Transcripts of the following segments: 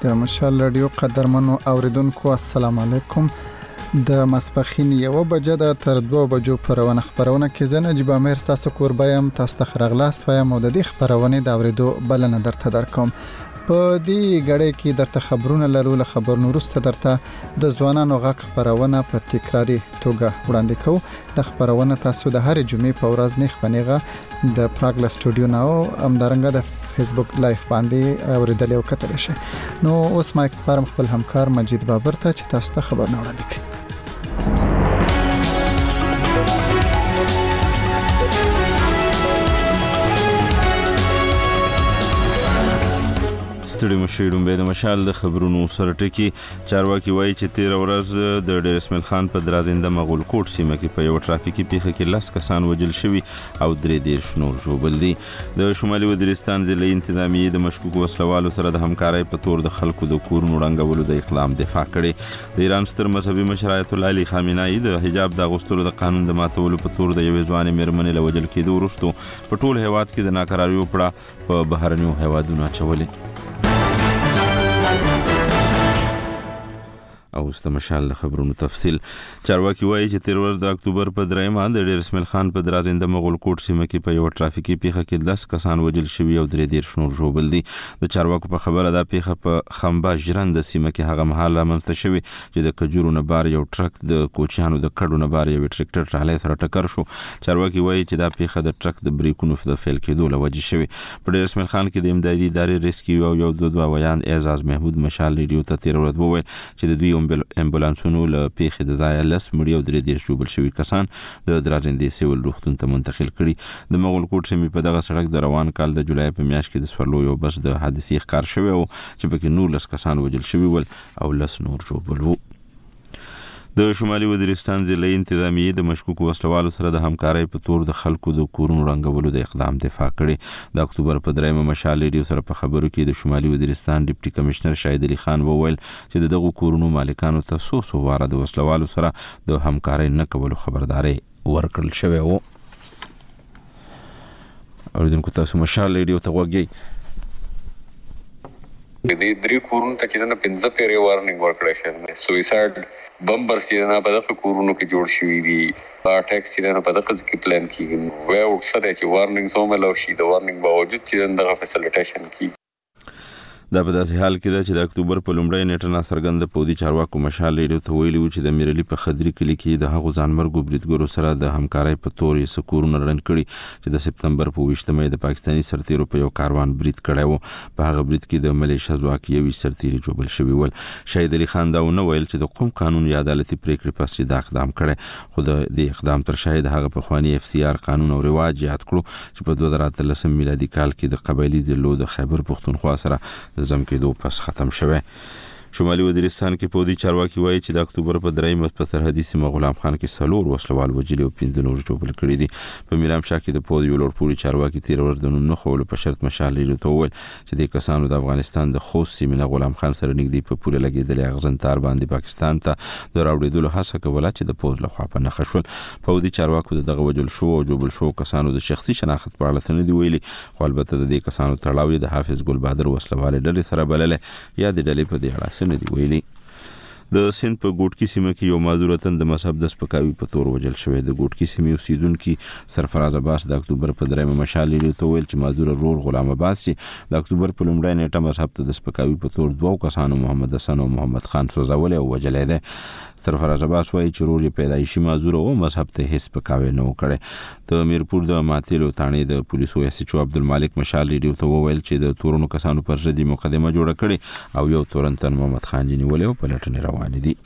د مشال رادیو قدرمنو اوریدونکو السلام علیکم. د ماسپخین 1 بجه د تر 2 بجو پرونه خبرونه کې زه نجیب امیر تاسو کوربایم تاسو ته خرغلاست وایم او د دې خبرونه د اوریدو بلنه درته درکوم. په دې غړې کې درته خبرونه لرو. له خبرونو وروسته درته د ځوانانو غږ خبرونه په تکراری توګه وړاندې کوو. د خبرونه تاسو د هر جمعې په ورځ نه خبرېغه د پراګ له سټوډیو نه همدارنګه د فیسبوک لایف باندې اوریدل او کتل شي. نو اوس ما اکسپرم خپل همکار مجید بابر ته چې تاسو ته خبر نه وړاندې کړي. ستړي مشیډم به د مشال د خبرونو سره ټکی. چارواکي وایي چې 13 ورځ د ډیر اسماعیل خان په درازنده مغول کوټ سیمه کې په یو ټرافیکي پیښه کې 10 کسان وژل شوي او 3 نور ژوبل دي. د شمالي وزیرستان ضلعي انتظامیه د مشکوک وسلوالو سره د همکارۍ په تور د خلکو د کورونو رنګولو د اقدام دفاع کړي. د ایران ستر مذهبي مشر آیت الله علي خامنه‌ای د حجاب د غوښتلو د قانون د ماتولو په تور د یوې ځوانې مېرمنې له وژل کېدو وروسته په ټول هیواد کې د ناکراریو پړه په بهرنیو هیوادونو اچولې. او د مشال خبرونو تفصیل. چارواکي وایي چې 13 ورځ د اکتوبر په 3 د ډیر اسماعیل خان په درازنده مغول کوټ سیمه کې په یو ټرافیکي پیښه کې 10 کسان وژل شوي او 3 نور ژوبل دي. د چارواکو په خبره دا پیښه په خمبا ژرند سیمه کې هغه مهال رامنځته شوې چې د کجورو نه بار یو ټرک د کوچیانو د کډو نه بار یو ټریکټر ټرالۍ سره ټکر شو. چارواکي وایي چې دا پیښه د ټرک د بریکونو د فیل کېدو له وجې شوې. په ډیر اسماعیل خان کې د امدادي ادارې ریسکیو او یو دوه ویان اعزاز محمود مشال ریډیو ته 13 ورځ وویل چې د دوی امبولانسونو له پیښې د ځای 10 مړي او 3 ژوبل شوي کسان د درازندې سیول روغتون ته منتقل کړي. د مغول کوټ سیمې په دغه سړک د روان کال د جولای په میاشت کې د سورلو یو بس د حادثې ښکار شوی او چې پکې 19 کسان وژل شوي ول او 10 نور ژوبل وو. د شمالي وزیرستان ضلعي انتظامیه د مشکوک وسلوالو سره د همکارۍ په تور د خلکو د کورونو رنګولو د اقدام دفاع کړي. د اکتوبر په 3 مشال ریډیو سره په خبرو کې د شمالي وزیرستان ډیپټي کمشنر شاهد علي خان وویل چې دغه کورونو مالکانو ته څو واره د وسلوالو سره د همکارۍ نه کولو خبرداري ورکړل شوې وو. اوریدونکو تاسو مشال ریډیو ته وګورئ. د دې کورونو ته چې نه 15 پیری وارننګ ورکړی شوی. سویسایډ بمبر چې نه په دغه کورونو کې جوړ شوی دي. اټیک چې نه په دغه کې پلان کیږي. وای او څه چې وارننګ سومه لو شي د وارننګ باوجود چې دغه فیسیلیټیشن کی. دا په داسې حال کې ده چې د اکتوبر په لومړۍ نیټه ناڅرګنده پودي چارواکو مشال ریډیو ته ویلي و چې د میرلي په خدري کلي کې د هغو ځانمرګو بریدګرو سره د همکارۍ په تور یې سکورونه رن کړي چې د سپتمبر په 20 د پاکستاني سرتیرو په یو کاروان برید کړی و. په هغه برید کې د ملیشیا ځواک یوې سرتیري جوبل شوي ول. شاهد علي خان دا ونه ویل چې د قوم قانون یا عدالتي پریکړې پس دا اقدام کړی، خو د دې اقدام تر شاهد هغه په خواني FCR قانون او رواج یاد کړو چې په 2013 میلادي کال کې د قبایلی ضلعو د خیبر پښتونخوا سره د ځم کېدو پس ختم شوه. شمالي وزیرستان کې پودي چارواکي وایي چې د اکتوبر په 3 په سرحدي سیمه غلام خان کې 4 وسلوال وژلي او 15 نور ژوبل کړي دي. په میرام شاه کې د پودي ولور پوری چارواکي 13 ورځې د نوم نه خولو په شرط مشال لري ته ویل چې د کسانو د افغانستان د خوست سیمه غلام خان سره نږدې په پوره لګیدل اغزن تار باندې پاکستان ته د راوړېدلو هڅه کوله چې د پوز له خوا په نخښ شول. پودي چارواکو دغه وجل شو او ژوبل شو کسانو د شخصي شناخت په اړه څه نه دی ویلي، خو البته د دې کسانو تړاو د حافظ ګل بهادر وسلوال ډلې سره بللې یا د ډلې په دې اړه څه نه دی ویلي. د سند په ګوټکی سیمه کې یو معذورتن د مذهب د سپکاوي په تور وژل شوی. د ګوټکی سیمې اوسیدونکو سرفراز عباس د اکتوبر په 3 مشال لري ته ویل چې معذور رور غلام عباس چې د اکتوبر په لومړۍ نیټه مذهب ته د سپکاوي په تور 2 کسانو محمد حسن او محمد خان سوزول او وجلې ده. سرفراز عباس وایي چې رور یې پیدایشي معذور او مذهب ته هیڅ سپکاوي نه وکړي. د میرپور د ماتیلو تانې د پولیسو SHO عبدالمالک مشال لري ته وویل چې د تورونو کسانو پر ضد مقدمه جوړه کړي او یو تورنتن محمد خان جنی ولې په لټنې روان دي.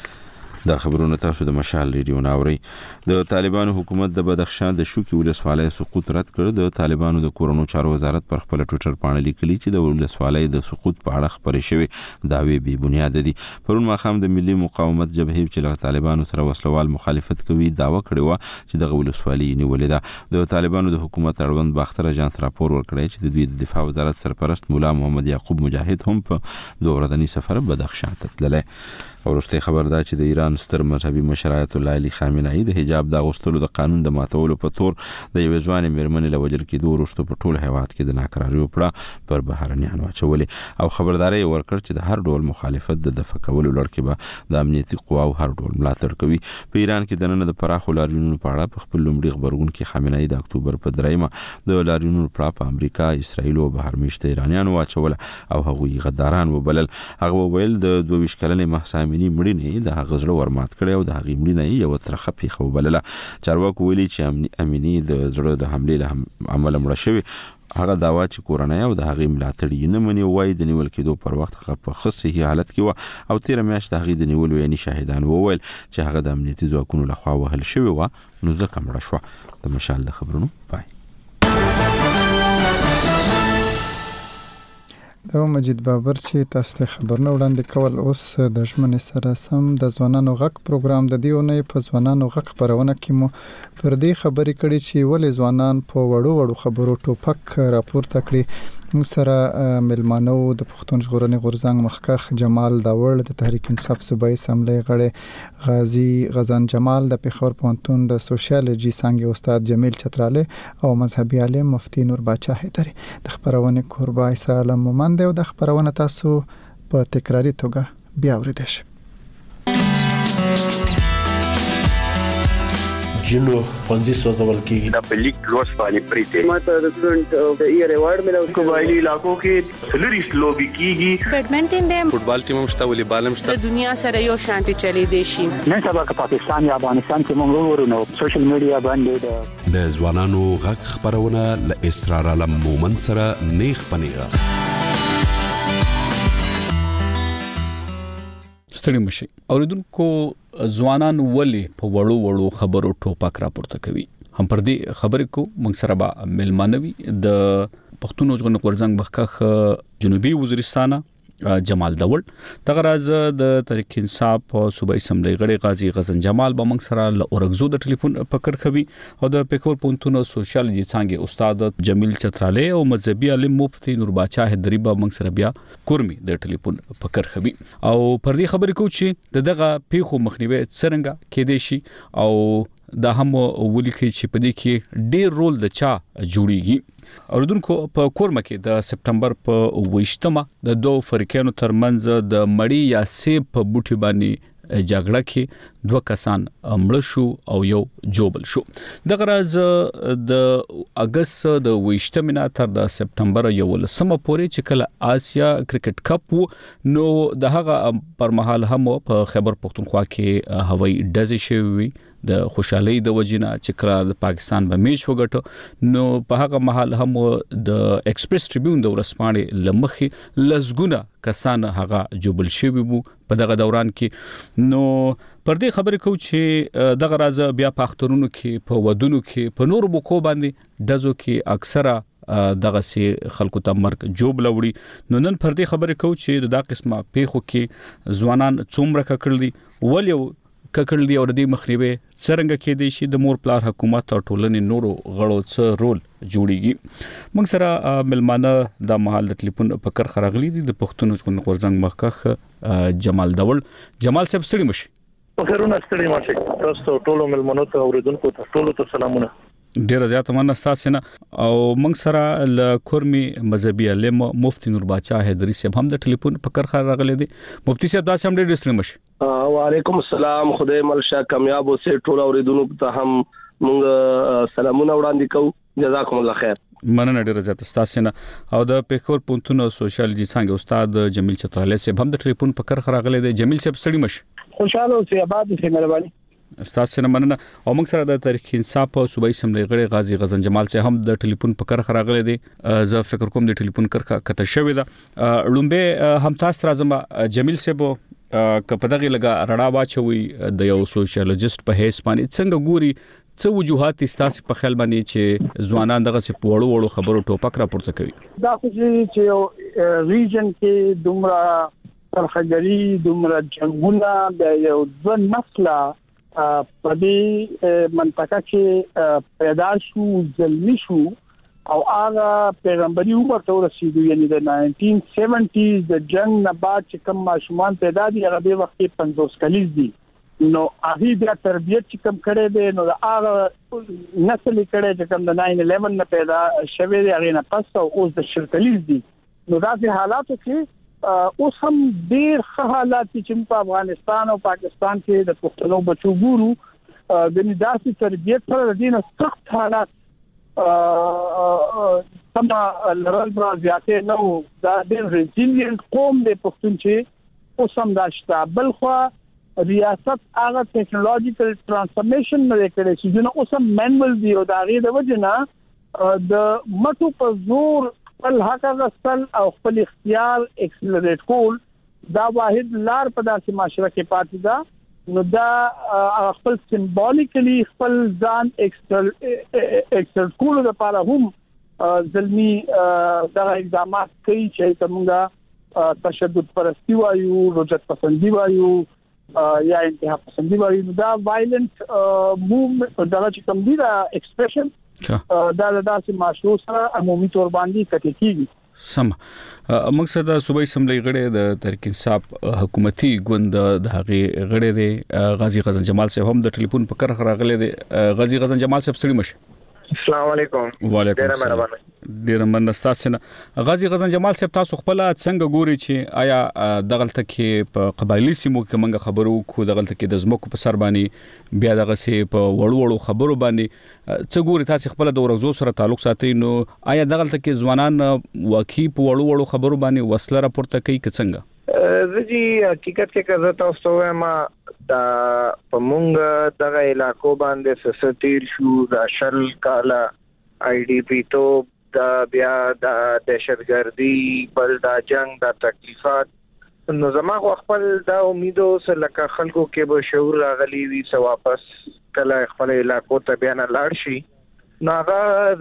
دا خبرونه تاسو د مشال ریډیو ناوري. د طالبانو حکومت د بدخشان د شوکي ولسوالۍ سقوط رد کړ. د طالبانو د کورونو چارو وزارت پر خپل ټوئیټر باندې لیکلي چې د ولسوالۍ د سقوط په اړه خبرې شوې داوی بې بنیاد دي. پرون ماښام د ملي مقاومت جبهې چې له طالبانو سره وسلوال مخالفت کوي داوا کړې و چې د ولسوالۍ نیولې ده. د طالبانو د حکومت اړوند باختر اجانس راپور ورکړی چې د دوی د دفاع وزارت سرپرست مولا محمد یعقوب مجاهد هم په 2 ورځنی سفر بدخشان ته تللی. ورسته خبر دا چې د ایران ستر مذهبي مشر آیت الله علي خامنه‌ای د حجاب د اغوستلو د قانون د ماتولو په تور د یو ځوان میرمنې لوجل کېدو وروسته په ټول هیواد کې د ناکراریو پړه پر بهرنیانو اچولې او خبرداري ورکړ چې د هر ډول مخالفت د دفع کولو لړ کې به د امنیتي قواو هر ډول ملاتړ کوي. په ایران کې د نن د پراخو لاریونونو په اړه په خپل لومړي خبرګون کې خامنه‌ای د اکتوبر په 3 د لاریونونو په امریکا، اسرائیل او بهرمېشته ایرانیانو واچول او هغوی غداران وبلل. هغه ویل د 22 کلنې محسامینی مړینې د هغه زړه ورمات کړي او د هغه مړینې یو ترخه پیښه وبلله. چارواکو ویلي چې امینی د زړه د حملې له عمل مړ شوی. هغه داوا چې کورنۍ او د هغه ملاتړي نه مني وای د نیول کېدو پر وخت هغه په خصي حالت کې و او 13 میاشت هغه د نیول یعنی شاهدان وویل چې هغه د امنیتي ځواکونو لخوا وهل شوی و نو ځکه مړ شو. د مشال د خبرونو پای. دا مجید بابر چې تاسو ته خبرونه وړاندې کول اوس د ژمنې سره سم د ځوانانو غږ پروګرام د دیونه په ځوانانو غږ خبرونه کې مو پر دې خبرې کړي چې ولې ځوانان په وړو خبرو ټوپک راپورته کړي. موږ سره ملمانو د پښتون ژغورنې غورځنګ مخکخ جمال داوړ د تحریک انصاف صوبایي اسمبلی غړی، غازی غزان جمال د پیښور پوهنتون د سوشیالوجي څانګې استاد جمیل چتراله او مذهبي عالم مفتي نور باچا حیدری. د خبرونه کوربه اسرار علم مومند او د خبرونه تاسو په تکراری توګه بیا اوریدئ. جنو پنځه سوځول کېږي دا په لیک لوس باندې پریته ماته د سټډنټ د ایئر ایوارډ ملو قبایلی علاقو کې سلریس لوبي کیږي. بیډمنټن د فوټبال ټیم مشته ولې بالم شته د دنیا سره یو شانتي چلی دی شي. نن سبا که پاکستان یا افغانستان کې موږ ورونو سوشل میډیا باندې د ځوانانو غږ خبرونه ل اسرار علم مومن سره نیخ پنیغه ستړي مشي. اوریدونکو ځوانان ولې په وړو خبرو ټوپک راپورته کوي؟ هم پر دې خبرې کو موږ سره به ملمانوي د پښتون ژغورنې غورځنګ مخکخ جنوبي وزیرستان جمال داوړ. دغه راز د تحریک انصاف صوبایي اسمبلی غړي غازی غزن جمال به موږ سره له اورګزو د ټلیفون پکړ کوي او د پیښور پوهنتون سوشیالوجي څانګې استاد جمیل چتراله او مذهبي عالم مفتي نور باچا حیدری به موږ سره بیا کورمي د ټلیفون پکړ کوي او پر دې خبرې کو چې دغه پیښو مخنیوي څنګه کېدې شي او دا هم ولیکي چې په دې کې ډېر رول د چا جوړیږي. اوردونکو په کورمه کې د سپټمبر په 28مه د دوه فریقانو ترمنځ د مړی یا سیب په بوټي باندې جګړه کې 2 کسان مړ شو او یو جوبل شو. دغه راز د اگست د 28مه تر د سپټمبر 11مه پورې چې کله آسیا کرکټ کپ نو د هغه پر مهال هم په خیبر پختونخوا کې هوایي ډزې شوې د خوشحالي د وجینا چې کړه د پاکستان به میچ وګټو نو په هغه محل هم د ایکسپریس ټریبیون د ورسپانې لمخي لزګونه کسان هغه جوبل شوی وو په دغه دوران کې. نو پر دې خبرې کو چې دغه راز بیا په اخترونو کې په ودونو کې په نور بوکو باندې دزو کې اکثره دغه سي خلکو ته مرګ جوب لوړي. نو نن پر دې خبرې کو چې دا قسمه پیښو کې ځوانان څومره ککړ دي ولې ککړ دي او د مخنیوي څنګه کې دي شي د مور پلار حکومت او ټولنې نورو غړو څه رول جوړیږي. موږ سره ملمانه د محل ټلیفون په کر خراغلی دي د پښتون ژغورنې غورځنګ مخکخ جمال داوړ. جمال صاحب ستړي مشي. خیرونه ستړي مشه. تاسو ټولو ملمنو ته اوریدونکو ته ټولو ته سلامونه. ډیر زیات مننه تاسو نه او موږ سره ل کورمي مذهبي عالم مفتي نور باچا حیدری صاحب هم د ټلیفون په کر خراغلی دي. مفتي صاحب تاسو هم ډیر ستړي مشي. وعلیکم السلام. خدای ملشه کامیاب اوسه. ټول اوریدونکو ته هم موږ سلامونه وړاندې کوو. جزاکم الله خیر. مننه ډیر زیات تاسو نه او د پیښور پوهنتون سوشیالوجي څنګه استاد جمیل چتراله صاحب هم د ټلیفون په کر خراغلی دي. جمیل صاحب ستړي مشي. خوشاله اوسئ. آباد اوسئ. مهرباني. استاد سره مننه او موږ سره د تحریک انصاف صوبایي اسمبلی غړي غازی غزن جمال صاحب هم د ټلیفون په کر خراغلی دي. زه فکر کوم د ټلیفون کرخه کته شوې ده. لومبه هم تاسو راځم جمیل صاحب که په دغه لګه رڼا واچوي د یو سوشیالوجیست په هیڅ باندې څنګه ګوري څه وجوهات تاسو په خیال باندې چې ځوانان دغه څه پوړو خبرو ټوپک راپورته کوي؟ دا چې یو ریجن کې دومره ترخګری دومره جنگونه د یو ځن مسله په دې منطقه کې پیدا شو ځلمی شو او هغه پیغمبري عمر ته ورسېدو، یعنی د 1970s د جنگ نه بعد چې کوم ماشومان پیدا دي هغه د وخت 50 کلیز دي، نو هغه بیا تربیت چې کوم کړي دي، نو هغه نسل کړي چې کوم د 9/11 نه پیدا شوی دی هغه نه پس او اوس د 40 کلیز دي. نو دا په حالاتو کې اوس هم ډېر ښه حالات چې په افغانستان او پاکستان کې د پښتنو بچو ګورو د داسې تربیت سره د دینه سخت حالات سم لرل برا زیاتې نو دا ډېر ریزیلینټ قوم د پښتون چې اوس هم دا شته. بل خو ریاست هغه ټیکنالوژیکل ترانسفورمیشن نه کړي چې نو اوس هم مینوال دی او دا غي د وجنه د مټو په زور خپل حق غسل او خپل اختیار اکسلریټ کول دا واحد لار په داسې معاشره کې پاتې ده. نو دا خپل سمبولیکلی خپل ځان اکسل کول لپاره هم ځلمي دغه اقدامات کوي چې کومه تشدد پرستی وایو، رجعت پسندي وایو یا انتها پسندي وایو. دا وایلنت موومنت دا چې کوم دی دا ایکسپریشن دا داسې معاشرو سره عمومي تور باندې کټی کیږي. سم مقصد صوبایي اسمبلی غړي د تحریک انصاف حکومتي ګوند د هغه غړي دی غازی غزن جمال صاحب هم د ټلیفون په کرخ راغلي دی. غازی غزن جمال صاحب ستړي مشه. السلام علیکم. وعلیکم السلام. ډیر مننه. غازی غزن جمال صاحب تاسو خپل څنګه ګوري چې آیا دغلت کې په قبایلی سیمو کې منګه خبرو کو دغلت کې د زمکو په سر باندې بیا دغه سي په وړو خبرو باندې څه ګوري تاسو خپل د ورغزو سره تعلق ساتي، نو آیا دغلت کې ځوانان واقعي په وړو خبرو باندې وسله راپورته کوي که څنګه؟ زه حقیقت کې کزه تاسو وایم دا پمونګ دغه علاقو باندې سستیر شو د شل کاله آی ډی پی تو دا بیا د دهشتګردي بل دا جنگ دا تکلیفات، نو زما خپل دا امیدو سره لکه خلکو کې به شعور راغلی وي سو واپس کله خپل علاقو ته بیا نه لاړ شي. نو هغه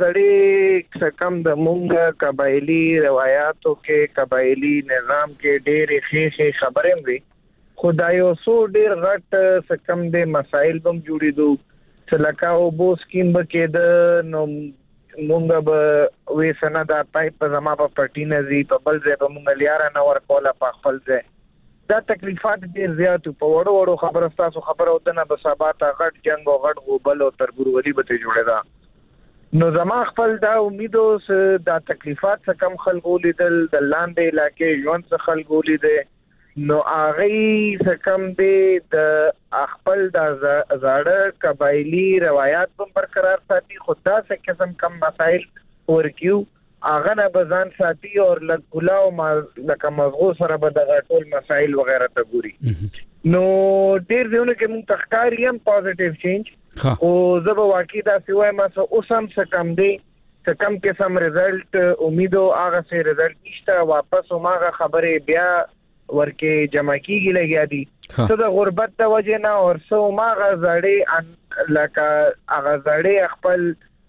زړې کم د مونږ قبایلی روایتو کې قبایلی نظام کې ډېرې ښې خبرې وي، خدایو سو ډېر غټ کم د مسائل بم جوړېدو چې لکه او بو سکیم به کېده نو مونږ به وې سنه دا پایپ زما په پټی نزي په بل ځای به مونږ لیاره نه ورکوله په خپل ځای. دا تکلیفات ډېر زیات په وړو خبره تاسو خبره ودنه به سبا ته غټ جنگ او غټ غوبل او ترګورولي به ته جوړېدا. نو زما خپل دا امیدو س دا تکلیفات څخه کم خلکو لیدل د لاندې علاقې ژوند څخه خلکو لیدل، نو هغه څخه کم دی د خپل د زړه قبایلی روایت هم برقرار ساتي، خدا څخه قسم کم مسائل ورکیو هغه نه بزان ساتي او لګولا او لکه مغو سره به د ټول مسائل وغیرہ ته ګوري. نو ډیر دیونه کې مون تخکاری هم پوزټیو چینج او زه به واقعي دا سوای ما اوس هم څه کم دی څه کم قسم ریزلټ امیدو هغه سه ریزلټ نشته، واپس هغه خبره بیا ورکه جمع کیږي لګیا دي څه د غربت د وجه نه او څو ما غزړې لکه غزړې خپل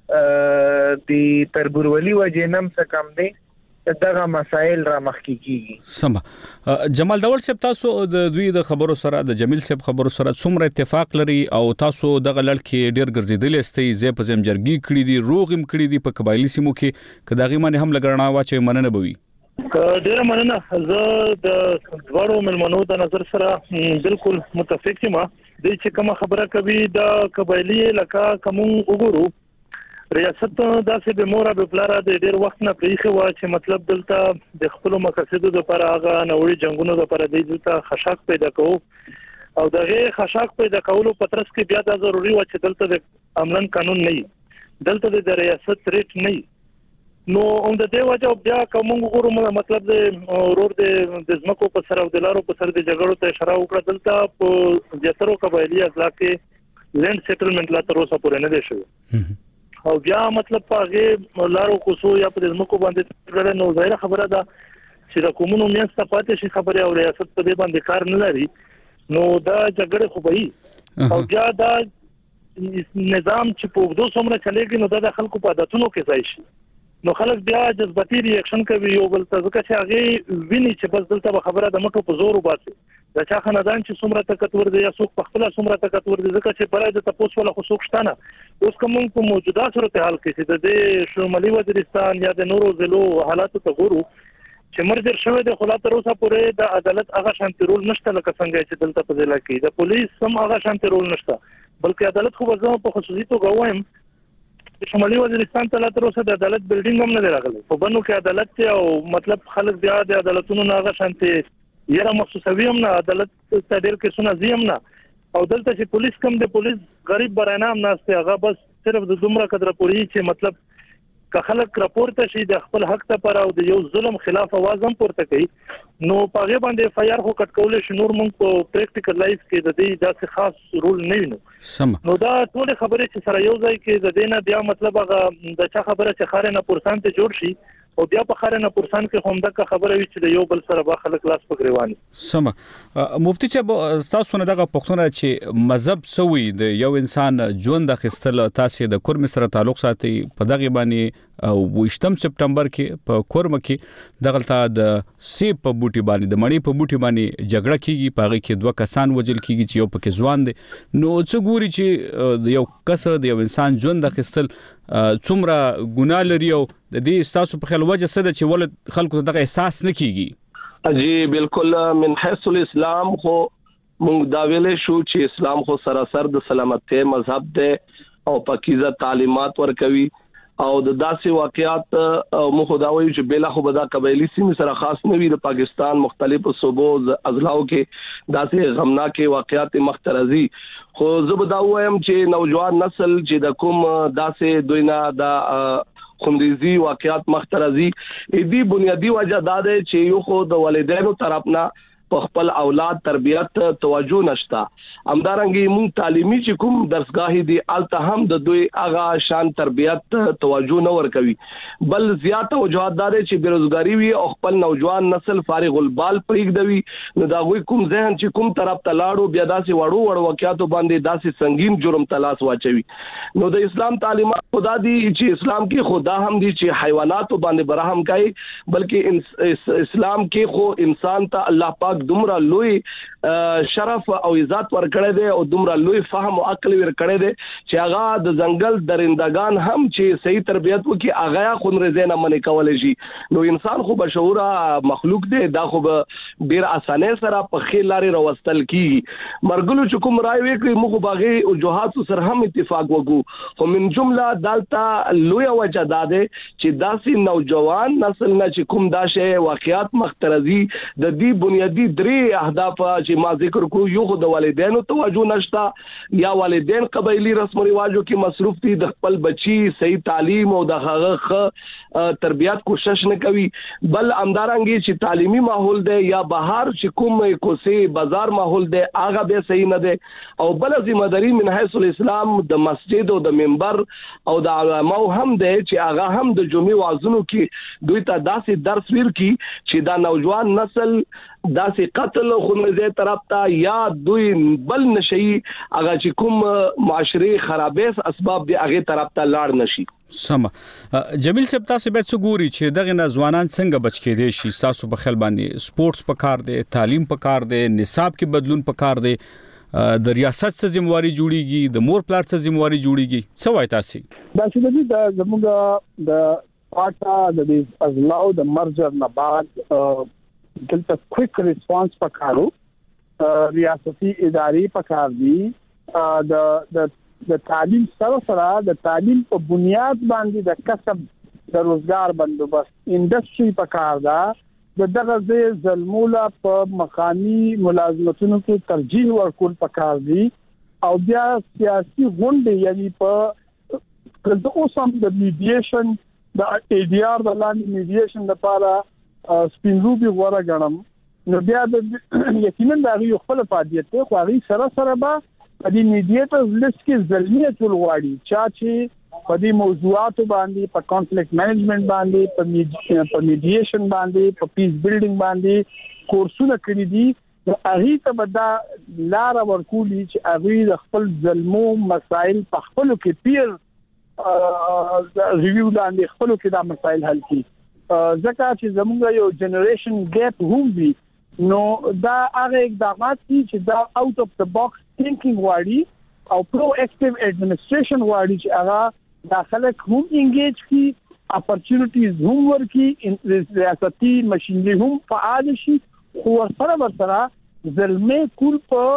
د تربورولي وجه نم څه کم دی دغه مسائل را مخکې کیږي. سم جمال داول صاحب تاسو د دوی د خبرو سره د جمیل صاحب خبرو سره څومره اتفاق لري او تاسو دغه لړ کې ډیر ګرځیدل استي زه په زم جرګي کړی دي روغم کړی دي په قبایلی سیمو کې کداغي باندې هم لګرنا واچي مننه بوي؟ ډیر مننه. زه د دوړو ملمنو د نظر سره بالکل متفق یم. د چې کوم خبره کوي د قبایلی لکه کوم وګورو ریاست داسې به مورا به پلاره د ډیر وخت نه پریخه وا چې مطلب دلته د خپل مقاصدو لپاره هغه نوړي جنگونو لپاره د دلته خشاک پیدا کوو او دغه خشاک پیدا کولو په ترڅ کې بیا دا ضروری و چې دلته د امن قانون نه دلته د ریاست ریټ نه نو هم د دې وجه بیا کوم وګورو مطلب د ورور د زمکو په سر او د لارو په سر د جګړو ته اشاره وکړه دلته په جترو قبایلی اضلاع کې لینډ سیټلمنټ لا تر اوسه پورې نه دی شوی او بیا مطلب پاغه لارو کوسو یا په زمکو باندې ګړه نو ظاهر خبره ده چې د کومونو میانسته پاتې شي خبره او ریاست په دې باندې کار نه لري نو دا جګړه خو به او بیا دا نظام چې په دوه څومره چلےږي نو دا خلکو په عادتونو کې ځای شي نو خلک بیا جذباتي ریاکشن کوي یو بل ته ځکه چې هغه ویني چې بس دلته خبره د مټو په زور وباسي د چا خاندان چې څومره طاقت ور دي یا څوک په خپل څومره طاقت ور دي ځکه چې پرای د تاسو ولا خو څوک شته نه اوس کوم په موجوده صورتحال کې چې د دې شمالي وزیرستان یا د نورو ضلعو حالات ته ګورو چې مرجر شوه د خلا تر اوسه پورې د عدالت هغه شانتي رول نشته لکه څنګه چې دلته په ضلع کې د پولیس هم هغه شانتي رول نشته بلکې عدالت خو وځو په خصوصي توګه وایم شمالي وزیرستان ته تر اوسه د عدالت بلډینګ هم نه راغلی په بنو کې عدالت او مطلب خلک بیا د عدالتونو نه هغه شانتي یره مخصوصوي هم نه عدالت ستادل کې سونه زیم نه او دلته چې پولیس کم د پولیس غریب برانام ناشته هغه بس صرف د دومره قدر پوری چې مطلب که خلک راپورته شي د خپل حق ته پر او د یو ظلم خلاف आवाज هم پورته کوي نو پاغه باندې اف آی آر خو کټ کول شي نور مونږ په پریکټیکل لایف کې د دې داسې خاص رول نه وینو نو دا ټول خبره چې سره یو ځای کې د دینه بیا مطلب هغه د چا خبره چې خارې نه پرسان ته جوړ شي او بیا په خارې نه پرسان کې هم دا خبره وي چې د یو بل سره با خلک لاس پګریوانی سم مفتي چې تاسو نه دغه پښتون چې مذهب سوی د یو انسان ژوند اخیستل تاسو د کورم سره تعلق ساتي په دغه باندې او 28 سپټمبر کې په کورم کې دغلطه د سیب په بوټي باندې د مړی په بوټي باندې جګړه کیږي پاغه کې دوه کسان وجل کیږي چې یو پکې ځوان دي نو څه ګوري چې یو کس د یو انسان ژوند اخیستل څومره ګناه لري او د دې تاسو په خیال وجه څه ده چې ول خلکو دغه احساس نه کیږي جی بالکل من حيث الاسلام خو موږ دا ویلې شو چې اسلام خو سراسر د سلامتی مذهب ده او پاکیزه تعلیمات ورکوي او د داسې واقعات مو خداوي چې بلا خو بدا قبایلی سیمه سره خاص نه وي د پاکستان مختلفو صوبو اضلاعو کې داسې غمناک واقعات مخترزي خو زبدا وایم چې نوجوان نسل چې د کوم داسې دوینا د خوندزي واقعات مخترزي دې بنیادی وجہ دا ده چې یو خو د والدینو طرفنا په خپل اولاد تربیت توجه نشتا همدارنګي مون تعلیمي چې کوم درسګاهي دي الته هم د دوی اغا شان تربیت توجه نه ور کوي بل زیات توجهات دار چې بیروزګاری وي او خپل نوجوان نسل فارغ البال پریږدوي نو دا غوي کوم ذهن چې کوم طرف ته لاړو بیا داسې وړو واقعاتو باندې داسې سنگین جرم تلاش واچوي نو د اسلام تعلیمات خدا دي چې اسلام کې خدا هم دي چې حیوانات باندې برحم کوي بلکې اسلام کې خو انسان ته الله پاک دومره لوی شرف او عزت ورکړی دی او دومره لوی فهم او عقل ورکړی دی چې هغه د ځنګل درندگان هم چې صحیح تربیت وکي هغه خونریزه نه منې کولای شي نو انسان خو بشعوره مخلوق دی دا خو ډیر اسانه سره په خیر لارې راوستل کیږي مرګلو چې کوم راي وکړي موږ باغي او جهات سره هم اتفاق وکړو خو من جمله دالته لوی وجه ده چې داسې نوجوان نسل نه چې کوم داشه واقعات مخترزي د دې بنیادی درې اهداف چې ما ذکر کړو یو خو د والدینو توجه نشتا یا والدین قبایلی رسم او رواجو کې مصروف دي د خپل بچي صحیح تعلیم او د هغه تربیات کوشش نه کوي بل امدارنګي چې تعلیمي ماحول دی یا بهر چې کوم کوسي بازار ماحول دی هغه به صحیح نه دی او بل ذمہ داری من حيث الاسلام د مسجد او د منبر او د علماء هم دی چې هغه هم د جمعې وازونو کې دوی ته داسې درس ورکي چې دا نوجوان نسل داسې قتل خونریزه طرف ته یا دوی بل نشي هغه چې کوم معاشري خرابېس اسباب دی هغه طرف ته لاړ نشي سم جمیل صاحب تاسو به څه ګوري چې دغه ځوانان څنګه بچ کېدي شي تاسو په خیال باندې سپورتس په کار دی تعلیم په کار دی نصاب کې بدلون په کار دی د ریاست څخه ذمہواری جوړیږي د مور پلار څخه ذمہواری جوړیږي څه وایي تاسو دا چې د زموږ د پاټا د ازلاو د مرجر نه بعد دلته کویک ریسپانس پکارو ریاستي ادارې پکار دي د تعلیم سره د تعلیم په بنیاد باندې د کسب د روزګار بندوبست انډستری پکار ده دغه ظلموله په مقامی ملازمتونو کې ترجیح ورکول پکار دي او بیا سیاسي غونډې یعنی په د اوسم د میډییشن د ای ډی آر د لاندې میډییشن لپاره سپینروبي غوړه غنم نو بیا د یقینا دا یو خپل فعالیت ته خو هغه سره به د میډییټرز لیست کې ځلمي ټول غواړي چې په دې موضوعاتو باندې په کانفلیکټ مینجمنت باندې په میډییشن باندې په پیس بیلډینګ باندې کورسونه کړی دي هغه ته بدا لار ورکولي چې هغه د خپل ظلمو مسائل په خپل کې پیر ریویو لاندې خپل کې دا مسائل حل کړي ځکه چې زموږ یو جنریشن ګیپ هم وي نو دا هغه اقدامات چې دا اوټ اف د باکس تھینکینګ واړي او پرو اکټیو ایڈمنسټریشن واړي چې هغه داخله هم انګیج کی اپورچونټیز هم ورکی ریاستي ماشينري هم فعال شي خو سره زلمه کول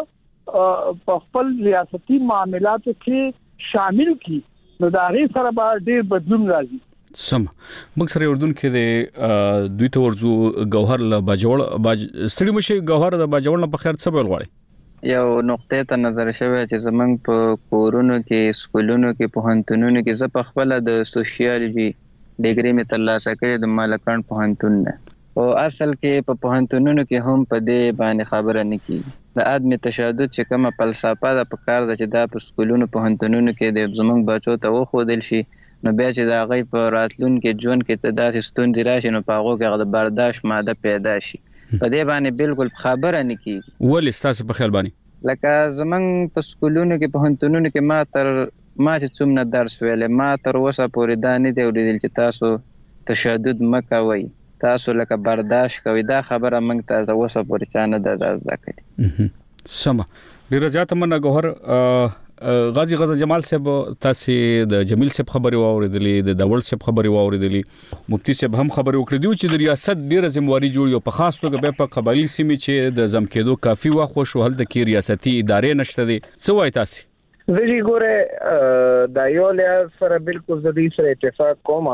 په خپل ریاستي معاملاتو کې شامل کی نو دا غي سره به ډیر بدلون راځي. سم موږ سره اردن کې د دوی ته ورزو گوهر له باجوړ ستړي مشه گوهر د باجوړ نه په خیر څه بل غواړي. یو نقطه ته نظر شوی چې زمنګ په کورونو کې سکولونو کې پوهنتونونو کې زه په خپل د سوشیالوجي ډیګري می ترلاسه کړې د مالکان پوهنتون نه او اصل کې په پوهنتونونو کې هم په دې باندې خبره نه کیږي د عدم تشدد چې کومه فلسفه د پکار د چې دا په سکولونو پوهنتونونو کې د زمنګ بچو ته وخودل شي نو بیا چې دا غي په راتلون کې ژوند کې تداسې ستونزې راشي نو په هغه کې د برداشت ماده پیدا شي په دې باندې بالکل خبره نه کیږي. ولې تاسو په خیال باندې لکه زمنګ په سکولونو کې پوهنتونونو کې ما چې څومره درس ویلې ما تر اوسه پورې دا نه دی اورېدل چې تاسو تشدد مکوئ تاسو لکه برداشت کوئ دا خبره موږ ته تر اوسه پورې چا نه ده زده کړې. سمه ډېره زیاته مننه ګوهر غازی غزا جمال صاحب تاسو د جمیل صاحب خبري واوریدلې د داول صاحب خبري واوریدلې مفتی صاحب هم خبري وکړې دی چې د ریاست ډیره ذمہواری جوړي او په خاص توګه په قبایلی سیمې چې د زم کېدو کافي وخت شو هلته کې ریاستي ادارې نشته دي څه وایي تاسو؟ ویری ګوره دا یو له سره بالکل د دې سره اتفاق کومه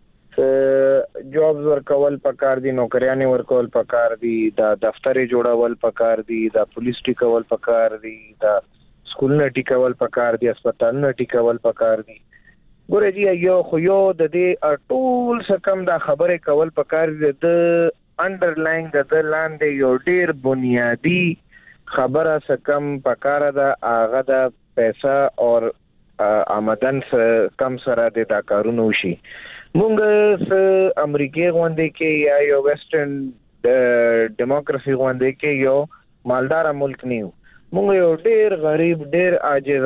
چې جابز ورکول پکار دي نوکریانه ورکول پکار دي دا دفترې جوړول پکار دي دا پولیس ټیکول پکار دي دا سکولونه ټیکول پکار دي هسپتالونه ټیکول پکار دي ګوره جی یو خو یو د دې ټول سکم دا خبره کول پکار دي د انډرلاین د لاندې یو ډیر بنیادی خبره سکم پکار ده هغه د پیسہ اور آمدن کم سره د دا کارونو شي مونږ امریکای غونډه کې یا یو ویسټرن ډیموکراسي غونډه کې یو مالدار ملک نیو مونږ یو ډیر غریب ډیر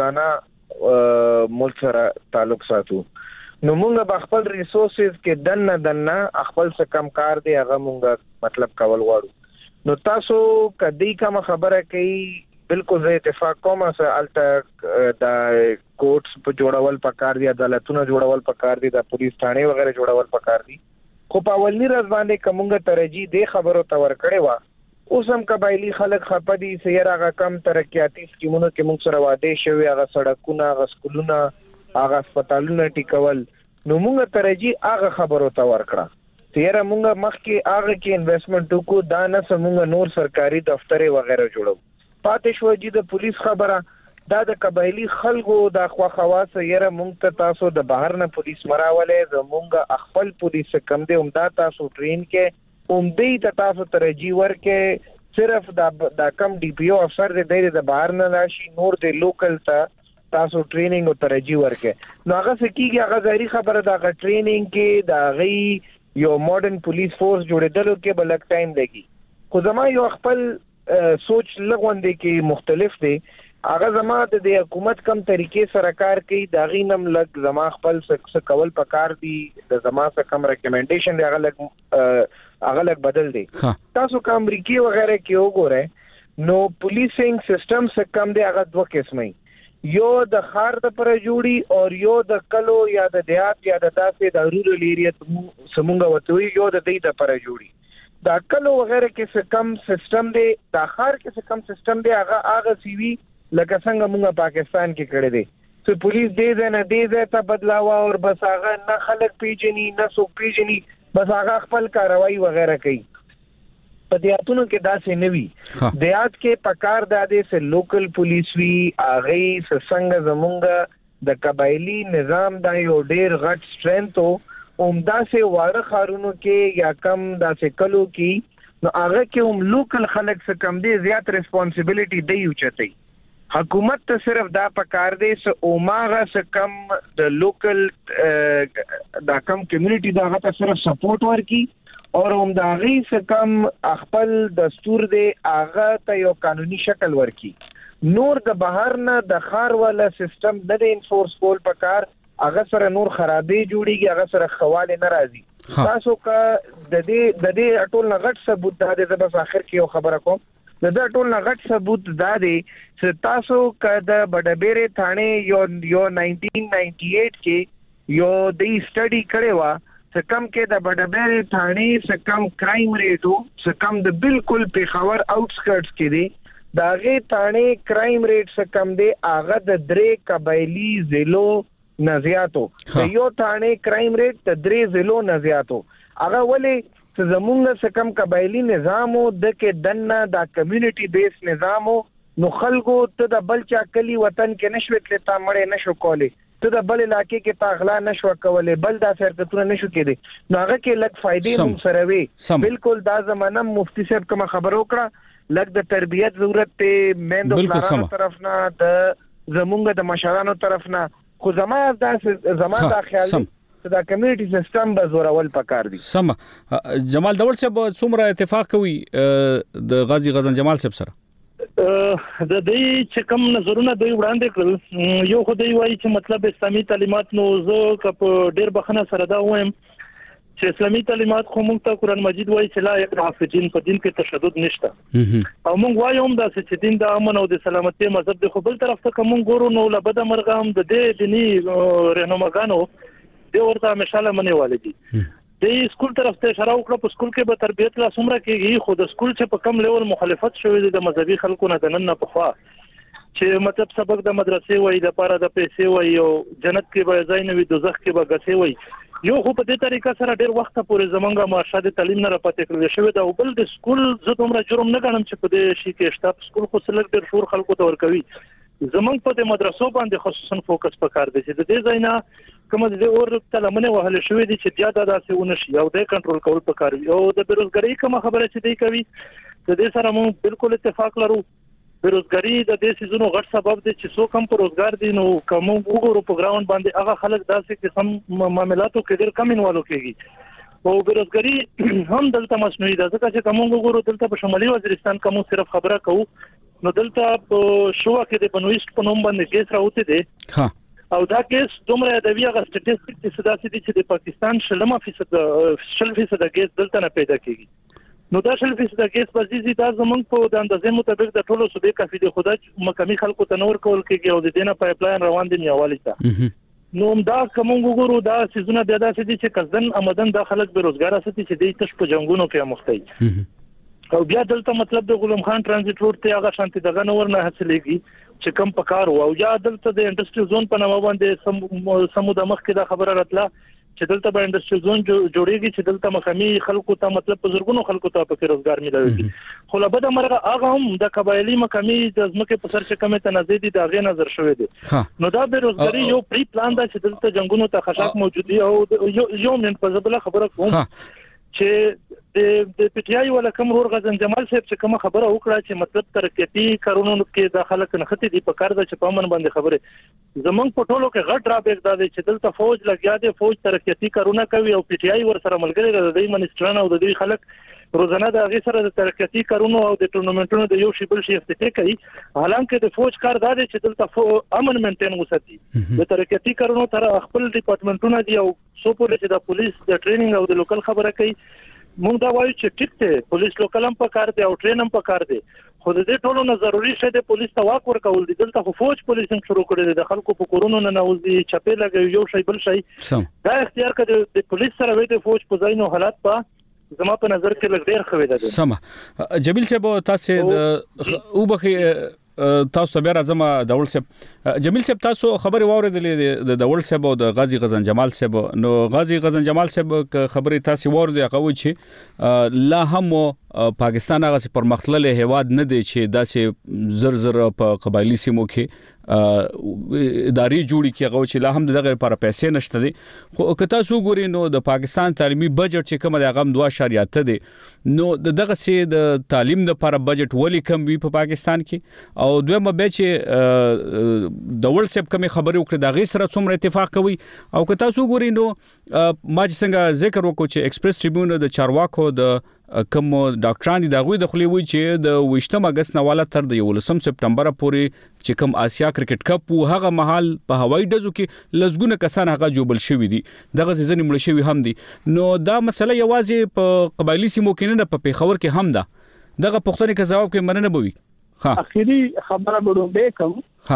عاجزانه ملک سره تعلق ساتو نو مونږ په خپل ریسورسز کې دنه خپل څه کم کار دی هغه مونږ مطلب کول غواړو نو تاسو کدی کوم خبره کوي بالکل زه اتفاق کوم چې الته د کوټس په جوړول پکار دي عدالتونه جوړول پکار دي د پولیس ثانه وغیرہ جوړول پکار دي خو په اولنی ورځ باندې کومه ترجیح دی خبرو تور کړي وا اوس هم قبایلی خلک خپدي سیر هغه کم ترقیاتی سکیمونو کې موږ سره واده شوی هغه سړکونه هغه سکولونه هغه هسپتالونه ټیکول نو موږ ترجیح هغه خبرو تور کړه تیر موږ مخکې هغه کې انویسټمنټ وکړو دا نه سمونږ نور سرکاري دفترې وغیرہ جوړو پاتې شو چې د پولیس خبره دا د قبایلی خلکو د خوا خواص یره مونږ ته تاسو د بهر نه پولیس مراولې زمونږ خپل پولیس کم دی عمدہ تاسو ټرین کې عمدی ته تاسو ترجیح ورکې صرف دا کم ډي پی او افسر د بهر نه راشي نور د لوکل ته تاسو ټریننګ او ترجیح ورکې نو هغه سکیږي هغه ظاهري خبره دا ټریننګ کې دا غي یو ماډرن پولیس فورس جوړېدل کې بلک ټایم لګي خو زما یو خپل سوچ لغوندې کې مختلف دي هغه زما د حکومت کم طریقې سره کار کوي دا غینم لګ زما خپل څه کول پکار دي د زما څه کم ریکمنډیشن دی هغه لګ بدل دي تاسو کوم امریکای وغیرہ کې وګورئ نو پولیسینګ سیستم څه کم دی هغه دوه قسمه یو د خار د پر جوړي او یو د کلو یا د دیات یا د داسې د رورل ایریا سمونګه وتوي یو د دې د پر جوړي دا کلو وغیرہ کې څه کم سیستم دی دا خار کې څه کم سیستم دی هغه سی وی لکه څنګه موږ پاکستان کې کړی دی چې پولیس دې نه دې ته بدلاوا او بس هغه نه خلک پیژني نه څوک پیژني بس هغه خپل کاروایی وغیرہ کوي په دیاتونو کې داسې نه وي دیات کې پکار دادې سه لوکل پولیس وی هغه څنګه زمونږ د قبایلی نظام دا یو ډیر غټ سټرنث عمدہ سے واره خارونو کې یا کم داسې کلو کې نو هغه کې هم لوکل خلک څخه کم دي زیات ریسپانسیبিলিټي دی اوچتای حکومت ته صرف دا پکار دی چې اوماغه څخه کم د لوکل دا کم کمیونټي دا غته صرف سپورټ ورکي او هم دا غي څخه کم خپل دستور دی هغه ته یو قانوني شکل ورکي نور د بهر نه د خار والا سیستم د انفورس کول پکار هغه سره نور خرابې جوړيږي هغه سره خواله ناراضي تاسو کا د دې ټول نغټ ثبوت دا د بس اخر کې یو خبره کوم د ټول نغټ ثبوت دا دی چې تاسو کا د بډبېره ثانه یو 1998 کې یو د سټډي کړي وا چې کم کې د بډبېره ثانه څخه کم کرایم ریټو څخه کم د بالکل پیښور آوټسکرټس کې دی داغه ثانه کرایم ریټ څخه کم دی هغه د درې قبایلی ضلعو نزیاتو یو ثانه کرایم ریټ د درې ضلعو نزیاتو هغه ولې چې زمونږ څخه کم قبایلی نظامو د کې دنه د کمیونټي بیس نظامو نو خلکو ته د بلچا کلی وطن کې نشوت لته مړې نشو کولې ته د بل علاقې کې تاغلا نشو کولې بل دا حرکتونه نشو کېدي نو هغه کې لږ فائدې هم سره وي بالکل دا زمانه مفتی صاحب کوم خبرو کړه لږ د تربيت ضرورت ته میندو پلانو طرف نه د زمونږ د مشرانو طرف نه خو زما دا خیال دا کمیونټي سیستم به زورول پکار دي سم جمال دول صاحب څومره اتفاق کوي د غازی غزن جمال صاحب سره د دې چې کوم نظرونه دوی وړاندې کړل یو خدای وایي چې مطلب اسلامي تعلیمات نو زه کپ ډېر بخنه سره دا وایم چې اسلامي تعلیمات خو موږ ته قران مجید وایي چې لا یکره فی الدین په دین کې تشدد نشته او موږ وایو هم دا چې دین د امن او د سلامتی مذهب دی خو بل طرف ته کوم ګورو نو لبد مرغه هم د دې دینی رهنماګانو د ورته مشاله منې والدي د سکول طرف ته اشاره وکړه په سکول کې به تربیت لا څومره کېږي خو د سکول چې په کم لیول مخالفت شوی د مذهبي خلکو نه دنن په خوا چې مطلب سبق د مدرسې وای د پاره د پیسې وای او جنت کې به ځای نه وي دوزخ کې به غسې وای یو خو په دې طریقه سره ډېر وخت پورې زمونږه معاشره تعلیم نه راپاتې کړل شوی دا بل د سکول زه دومره جرم نه غنم چې په دې شي کې شته سکول خو سلګ ډېر شور خلکو ته ورکوي زمونږ په دې مدرسو باندې خصوصا فوکس پکار دی چې د دې ځای نه کوم د اور تلمنه وهل شوې دي چې زیاته داسې ونشي او د کنټرول کول پکار وي او د بیروزګاری کوم خبره چې دی کوي د دې سره موږ بالکل اتفاق لرو بیروزګاری د دې سيزونو غټ سبب دی چې څوک هم پر روزګار دي نو کوم وګورو په ګراوند باندې هغه خلک داسې قسم معاملاتو کې ډېر کم انوالو کېږي او بیروزګاری هم دلته مصنوعي ده ځکه چې کوم وګورو دلته په شمالي وزیرستان کوم صرف خبره کوو نو دلته په شوا کې د بنويست په نوم باندې کیس راوته دي ها او دا کیس دومره د ویغه سټټیسټیک چې سداسي دي چې د پاکستان 60% کیس دلته نه پیدا کیږي نو دا 60% کیس پزيزي دا زمونږ په د اندازې مطابق د ټولو صوبې کافي دي خدای مقامي خلکو ته نور کول کېږي او د دینه پایپلاین روان دي نیوالي ته نو دا کوم وګورو دا سيزونه بیا داسې دي چې قصدن آمدن د خلک بیروزګار اساتي چې د تش په جنگونو کې مخته او بیا دلته مطلب د غلام خان ترانزیت روډ ته هغه شانتي دغه نور نه حاصلېږي چې کم پکار او یا دلته د انډستریال زون په نامه باندې سمو د مخ کې دا خبره راتله چې دلته به انډستریال زون جوړیږي چې دلته مخامي خلکو ته مطلب په زرګونو خلکو ته په روزګار ملوي خو له بده مرغه هغه هم د قبایلی مقامي د ځمکې په سر چې کومه تنازع دي دا غي نظر شوی دی نو دا بیروزګاری یو پری پلان دا چې دلته جنگونو ته خشاک موجود دی او یو من په ځبله خبره کوم چې د پټیای ولا کوم ور غزن جمال صاحب چې کوم خبره وکړه چې مطلب ترقیتی کارونو کې داخله کنخته دي په کار د چپامن باندې خبره زمونږ په ټولو کې غټ را بیگ دا چې دلته فوج لګیا دي فوج ترقیتی کارونه کوي او پټیای ور سره ملګری د منستران او د دوی خلک روزانه د هغه سره د ترقیتی کارونو او د ټورنمنټونو د یو شی بل شي افتتاح کوي حالانکه د فوج کار دا دی چې دلته امن مینټین وساتي د ترقیتی کارونو تر خپل ډپارټمنټونه دي او سو پولیس د پولیس د ټریننګ او د لوکل خبره کوي موږ دا وایو چې ټیک ته پولیس لوکل هم پکار دی او ټرین هم پکار دی خو د دې ټولو نه ضروری شه د پولیس ته واک ورکول دي دلته خو فوج پولیس هم شروع کړی دی د خلکو په کورونو نه نوځي چپې لګي یو شی بل شی دا اختیار کړي د پولیس سره وي د فوج په ځای نو حالات په زما په نظر کې لږ ډیر خوي ده سم جمیل صاحب تاسو د او بخي تاسو بیا راځم داول صاحب جمیل صاحب تاسو خبري واوریدلې د داول صاحب او د غازی غزن جمال صاحب نو غازی غزن جمال صاحب خبري تاسو واوریدل هغه چې لا هم پاکستان هغه پرمختللې هواد نه دی چې داسې زر په قبایلی سیمو کې اداري جوړی کیږي چې لا هم دغه لپاره پیسې نشته دي خو که تاسو ګورئ نو د پاکستان تعلیمي بجټ چې کوم د غم 2.8 دی نو دغه سي د تعلیم لپاره بجټ ولی کم وي په پاکستان کې او دویمه به چې د ول سب کوم خبرې وکړه د غي سره څومره اتفاق کوي او که تاسو ګورئ نو ما چې څنګه ذکر وکړو چې ایکسپریس ټریبیون د چارواکو د کوم ډاکټران دي دغه د خولي وی چې د 28 اگست نواله تر د 19 سپټمبر پورې چې کوم آسیا کرکټ کپ او هغه محل په هوایي ډزو کې لزګونه کسان هغه جوبل شوی دي دغه ځینې مړ شوی هم دي نو دا مسله یوازې په قبایلی سیمو کې نه په پیښور کې هم ده دغه پښتني کا جواب کې مننه بوي اخیری خبره بډو کوم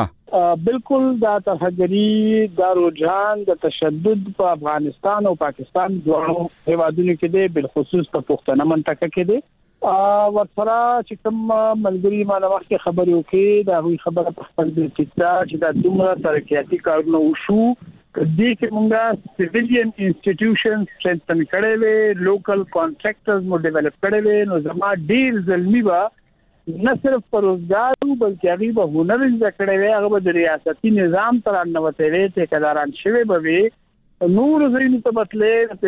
بالکل دا ترهګری دا رجحان د تشدد په افغانستان او پاکستان دوه هیوادونو کې دی بالخصوص په پښتنه منطقه کې دی ورسره چې کوم ملګری ما د وخت خبرې وکړي دا وی خبره په خپل دل کې چې دا دومره ترقیاتي کارونه وشو دې کې موږ سیویلین انسټیټیوشنز سترنګ کړي وي لوکل کانټراکټرز مو ډیولپ کړي وي نو زما ډیر ظلمي با نه صرف پر روزګار بلکې هغه به هنر ذکرې وي هغه د ریاستي نظام تر نوته وي ته کداران شوي به وي نور زین ته مطلب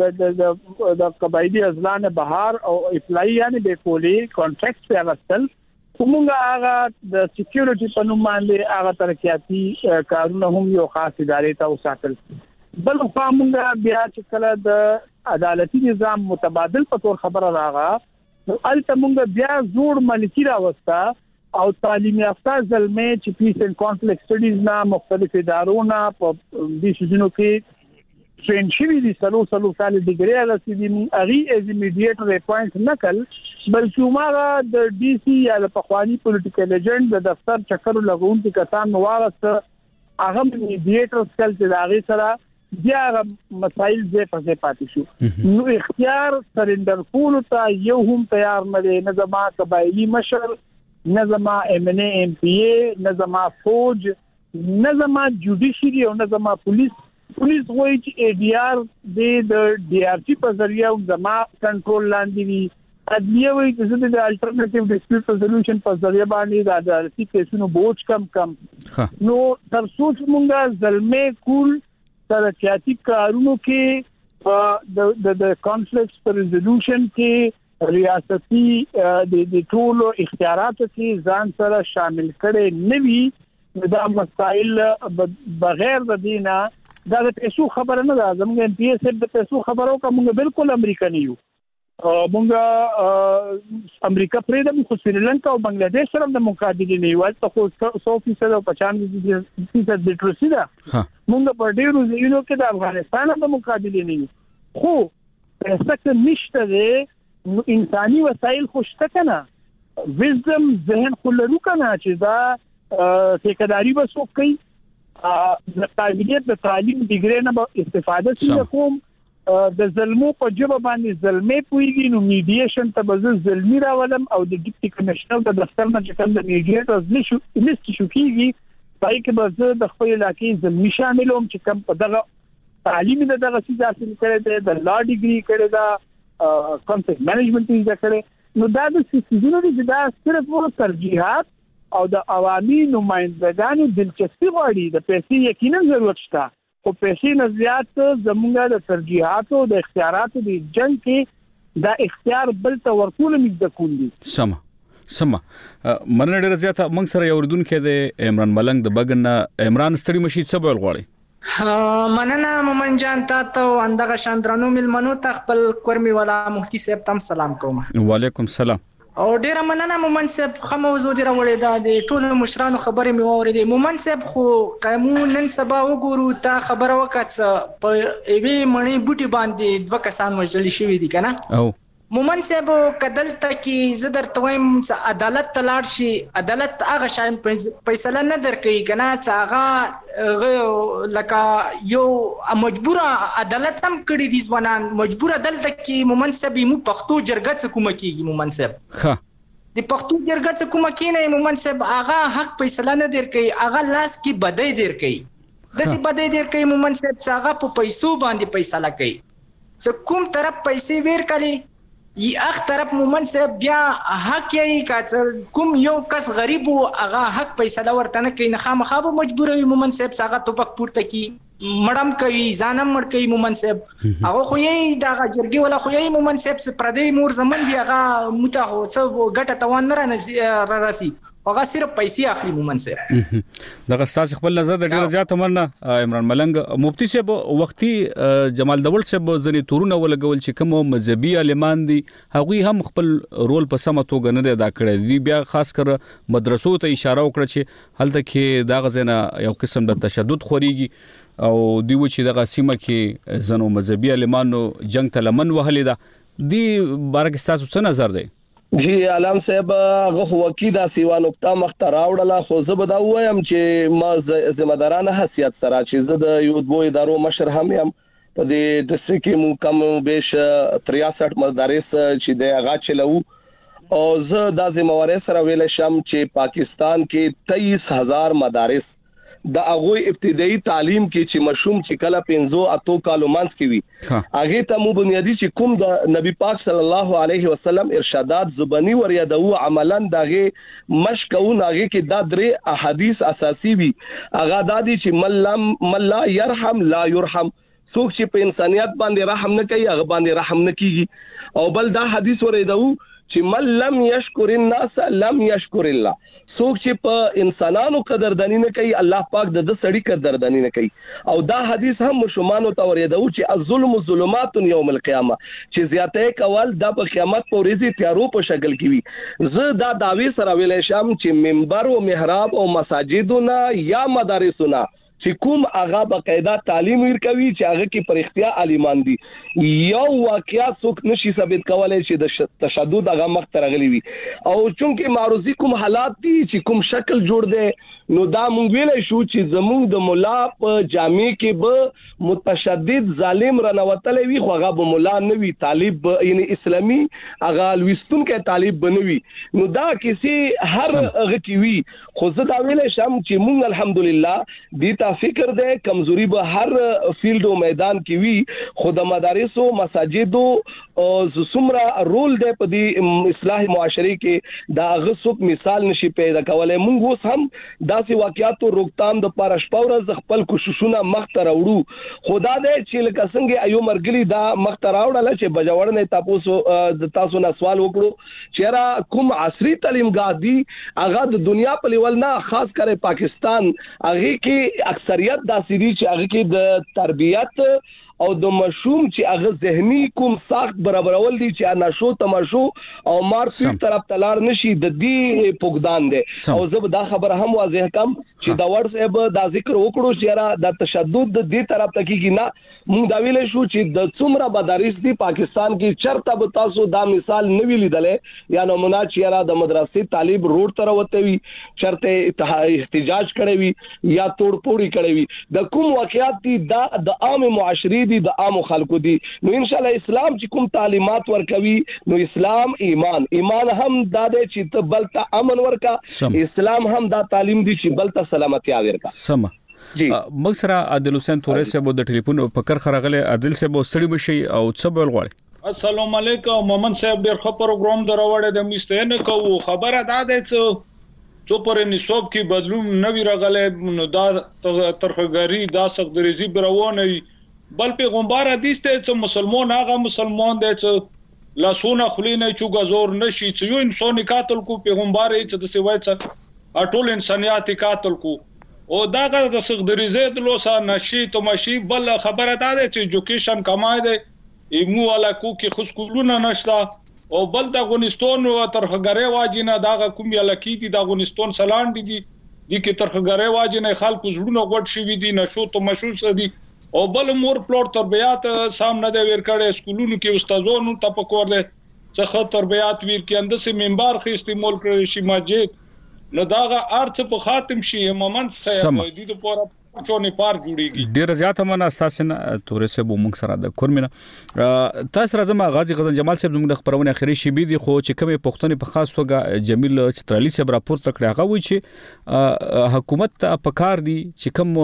په د قبایلی ازلان بهار او اپلای یعنی به کولی کانټراکټ په اغستل کومه هغه د سکیورټي په نوم باندې هغه ترقیاتي کارونه هم یو خاص ادارې ته وساتل بل خو موږ بیا چې کله د عدالتي نظام متبادل په تور خبره راغله البته موږ بیا زوړ ملکی راوستا او تعلیم یافته زلمه چې پیس اینڈ کانفلکټ سټډیز نه مختلف ادارونه په دې شنو کې ټرین شوی دي سلو کال ډیګری لاسي دي اغي از میډیټر اپوینټ نکل بلکې عمره د ډي سي یا د پخوانی پولیټیکل ایجنټ د دفتر چکر لګون کې کسان وارث هغه میډیټر سکل چې هغه سره بیا مسائل زې په پاتې شو نو اختیار سرندر کول ته یو هم تیار نه دی نه زما قبایلی مشر نه زما ام ان ام پی ای نه زما فوج نه زما جوډیشری او نه زما پولیس وایي چې ای ډی آر د ډی آر سی په ذریعہ زما کنټرول لاندې وي ادلیه وایي چې د الټرنیټیو ډسپیوټ ریزولوشن په ذریعہ باندې د عدالتي کیسونو بوج کم نو تر څو موږ ظلمه کول ترقیاتی کارونو کې د کانفلکټس پر ریزولوشن کې ریاستي د ټولو اختیاراتو کې ځان سره شامل کړي نوي دا مسائل بغیر د دینه دا د پیسو خبره نه ده زموږ ام پی ایس د پیسو خبرو کوم بالکل امریکایي یو موږ امریکا پرې د خو سریلانکا او بنگلاديش سره د مقابله نه یو ته خو 100% او 95% د ټرسي ده موږ په ډیرو ځایونو کې د افغانستان د مقابله نه یو خو څه نشته ده انساني وسایل خوشته کنه وزدم ذهن خلرو کنه چې دا ټیکداري وسو کوي د قابلیت د تعلیم ډیګری نه استفاده څنګه کوم د ظلمو په جواب باندې ظلمې پويږي نو میډییشن ته به ظلمي راولم او د ډیپټي کمشنر د دفتر نه چې کوم د میډییټرز لیست شو کیږي پای کې به د خپل علاقې ظلمي شاملوم چې کوم په دغه تعلیم دغه څه حاصل کړي دی د لا ډیګري کړي دا کنسپټ منیجمنت یې کړي نو دا د سیستمونو چې دا صرف ورو ترجیحات او د عوامي نمائندګانو دلچسپي غواړي د پیسې یقینا ضرورت شته او پیسې نه زیات زموږه د ترجیحاتو د اختیاراتو د جنگ کې دا اختیار بل ته ورکول مزد کول دي سما مننه ډیر زیات موږ سره یو ردون کې د عمران ملنګ د بغن عمران ستړي مشي سبول غواړي مننه مومن جان تاسو اندغه شاندرانو ملمنو تخپل کورمي ولا مفتي صاحب تم سلام کوم وعلیکم سلام او ډیر مننه مومن صاحب خموزو دی راوړی دا د ټولو مشرانو خبرې مې واورېدې مومن صاحب خو قانون سبا وګورو تا خبره وکړه په ایوي مڼې بوټي باندې دوه کسان وژل شوی دي کنه او مومن صاحب کدل تکي زدر تویم عدالت تلاړ شي عدالت هغه شاین فیصله نه درکې کنه هغه لکه یو مجبور عدالت هم کړی دي ځوانان مجبور عدالت کې مومن صاحب مو پښتو جرګه څخه کوم کیږي مومن صاحب د پښتو جرګه څخه کوم کینې مومن صاحب هغه حق فیصله نه درکې هغه لاس کې بدای درکې دسی بدای درکې مومن صاحب هغه په پیسو باندې فیصله کوي څه کوم طرف پیسې ور کړي اخ طرف مومن صاحب بیا حق یې کاڅل کوم یو کس غریب او هغه حق فیصله ورته نه کوي نه خامخا به مجبور وي مومن صاحب هغه توپک پورته کی مړم کوي ځانم مړ کوي مومن صاحب هغه خو یې دا جرګي ولا خو یې مومن صاحب پردې مور زمون دی هغه متاهو څه ګټه توان نه راسي هغه صرف پیسې اخلي مومن سره. دغه ستاسو خپل نظر د ډیر زیات مننه عمران ملنګ. مفتي صاحب وختي جمال دول صاحب ځنې تورونه ولګول چې کوم مذهبي عالمان دي هغه هم خپل رول په سمه توګه نه ادا کړی دی. بیا خاص کر مدرسو ته اشاره وکړه چې هلته کې دا غزنه یو قسم د تشدد خوريږي او دیو چې دغه سیمه کې زنو مذهبي عالمانو جنگ ته لمن وهلې ده. دی بارک تاسو څه نظر دی؟ جی علام صاحب غو وکیدا سیوا نقطه مخته راوړله خو زه به دا وایم چې ما ذمہدارانه حیثیت سره چې زه د یو دوه ادارو مشر هم یم په دې ډسټریکټ کې مو کم بیش 63 مدارس چې د هغه چلو او زه د ذمہواری سره ویل شم چې پاکستان کې 23000 مدارس د هغه ابتدایي تعلیم کې چې مشوم چې کله 15 کالو مانس کې وي هغه ته مو بنیادی چې کوم د نبی پاک صلی الله علیه وسلم ارشادات زبانی ور یادو عملاً دغه مشکون هغه کې دا درې احادیث اساسي وي هغه د دې چې من لا يرحم لا يرحم څوک چې په انسانيت باندې رحم نه کوي هغه باندې رحم نه کیږي او بل دا حدیث ور یادو چې من لم يشكر الناس لم يشكر الله څوک چې په انسانانو قدردانی نه کوي الله پاک د سړي قدردانی نه کوي او دا حدیث هم مشمانو ته ورېدو چې الظلم ظلمات یوم القیامه چې زیاته کول د قیامت په ورځ تیارو په شکل کې وي. زه دا داوی سره ویل شم چې منبر او محراب او مساجدونه یا مدارسونه چې کوم هغه باقاعده تعلیم ورکوي چې هغه کې پر اختیار عالمان دي یو واقعیت څوک نشي ثابت کولای چې د تشدد هغه مخ ته راغلي وي او چونکه معروضی کوم حالات دي چې کوم شکل جوړ دي نو دا مونږ ویلای شو چې زموږ د مولا په جامع کې به متشدد ظالم رانوتلې وي خو هغه به مولا نه وي طالب یعنی اسلامي هغه لوستون کې طالب بنوي نو دا کسی هر هغه کې وي خو زه دا ویلای شم چې مونږ الحمدلله دي فکر ده کمزوري به هر فیلډ او میدان کې وي خو د مدارسو مساجدو او زسمره رول ده په دې اصلاح معاشري کې دا غصب مثال نشي پیدا کولای مونږ اوس هم داسې واقعیاتو روکتام د پاره شپورز خپل کوششونه مخ ته راوړو خدا دې چې لکه څنګه ایو مرګلی دا مخ ته راوړل چې بجوړ نه تاسو نه سوال وکړو چې را کوم عصري تعلیمګاه دي هغه د دنیا په لیول نه خاص کر پاکستان هغه کې اکثریت داسې دي چې هغه کې د تربیت او د مشوم چې هغه ذهني کوم ساخت برابرول دي چې نشو تمشو او مار په طرف تلار نشي د دې پوګدان دي او زه دا خبره هم واضح کوم چې دا ورس اب دا ذکر وکړو چې را د تشدد د دې طرف ته کیږي نه مونږ دا ویل شو چې د څومره مدارس دي پاکستان کې چرته به تاسو دا مثال نه ویل دلې یا نمونه چې را د مدرسې طالب روډ تر وته وي چرته احتجاج کړي وي یا توڑ پوڑی کړي وي د کوم واقعیت دي دا د عام معاشري دي د عام خلکو دي نو ان شاء الله اسلام چې کوم تعلیمات ورکوي نو اسلام ایمان هم دا دی چې ته بلته امن ورکا اسلام هم دا تعلیم دي چې بلته سلامتی ورکا سم جی مکسره عادل حسین تورې صاحب د ټلیفون په کر خرغله عادل صاحب ستړي بشي او څه بول غواړي السلام علیکم مومن صاحب ډیر ښه پروګرام دراوړی د مستنه کوو خبره دا ده چې پر نصاب کې بدلون نوی راغلی نو دا ترخګری دا سقدریزي بروونه بل پیغمبر حدیث ته چې مسلمان هغه مسلمان دی چې لاسونه خلینه چوغا زور نشي چې یو انسان قاتل کو پیغمبر چې د سوي چې ټول انسانيت قاتل کو او دا د سقدریزه د لوسا نشي تو ماشي بل خبره ده چې ایجوکیشن کمای دی ایمو والا کو کې خصکولونه نشتا او بل د افغانستان او ترخګری واجینه دا کوم یلکی دي د افغانستان سلان دي کې ترخګری واجینه خلکو زړونه غټ شي دي نشو تو مشوس دي او بل مور پلور تربیات سامنے د ور کړه سکولونو کې استادانو ته پکور له څخه تربیات ور کې اندسه منبر خې استعمال کړی شي مسجد نو داغه ارڅ په خاتم شي مومن صاحب د دې پورا چونی پار جوړیږي ډیر زیات منه اساسنه تورې سه بو موږ سره د کورمنه تاسو راځم غازی غزل جمال صاحب موږ د خبرونه اخري شي بي دي خو چې کومه پښتنې په خاص توګه جمیل چترالی صاحب راپور تکړه هغه وی چې حکومت په کار دي چې کوم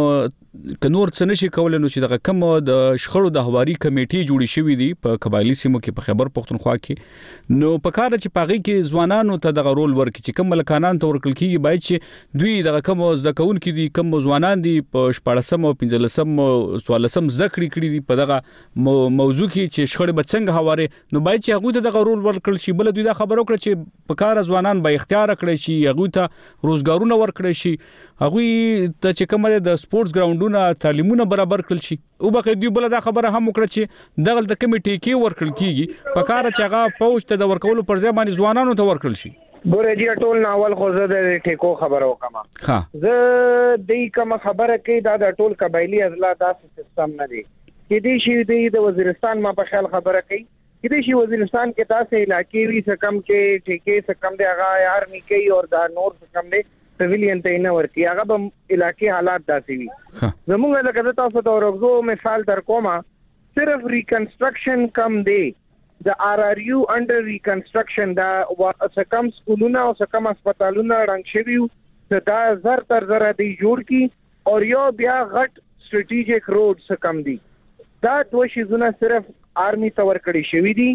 کنور څه نشي کولای نو چې دغه کم د شخړو د هواري کمیټې جوړې شوې دي په قبایلی سیمو کې په خیبر پختونخوا کې نو په کار چې پاغي کې ځوانانو ته دغه رول ورکړي چې کوم ملکانان ته ورکړل کیږي باید چې دوی دغه کم زده کوونکي دي کم ځوانان دي په 14 او 15 او 14 زده کړي دي په دغه موضوع کې چې شخړې به څنګه هواري نو باید چې هغه ته دغه رول ورکړل شي بل دوی دا خبرو کړ چې په کار ځوانان به اختیار کړي شي هغه ته روزګارونه ورکړي شي هغه ته چې کومه د سپورتس ګراوندونه تعلیمونه برابر کړل شي او به دوی بل دا خبره هم وکړه چې دغه د کمیټې کې ورکړل کیږي په کار چې هغه پوښت ته د ورکولو پر ځای باندې ځوانانو ته ورکړل شي ګوره جی ټول ناول خو زه د ټیکو خبرو کما زه دې کوم خبره کې دا د ټول قبایلی اضلاع داسې سیستم نه دی کې دې شي د وزیرستان ما په خیال خبره کوي کې دې شي وزیرستان کې تاسو علاقې وی څه کم کې ټیکې څه کم دی هغه آرمی کوي او دا نور څه کم دی سیویلین ته نه ورکی هغه به علاقې حالات داسې وي زموږ لکه تاسو ته ورغو مثال در کومه صرف ریکنسټرکشن کم دی د RRU انډر ریکنسټرکشن دا څه کم سکولونه او څه کم هسپتالونه رنګ شوي دا زر تر زر دی جوړ کی او یو بیا غټ سټریټیجیک روډ څه کم دی دا دوه شیزونه صرف آرمی ته ورکړی شوی دي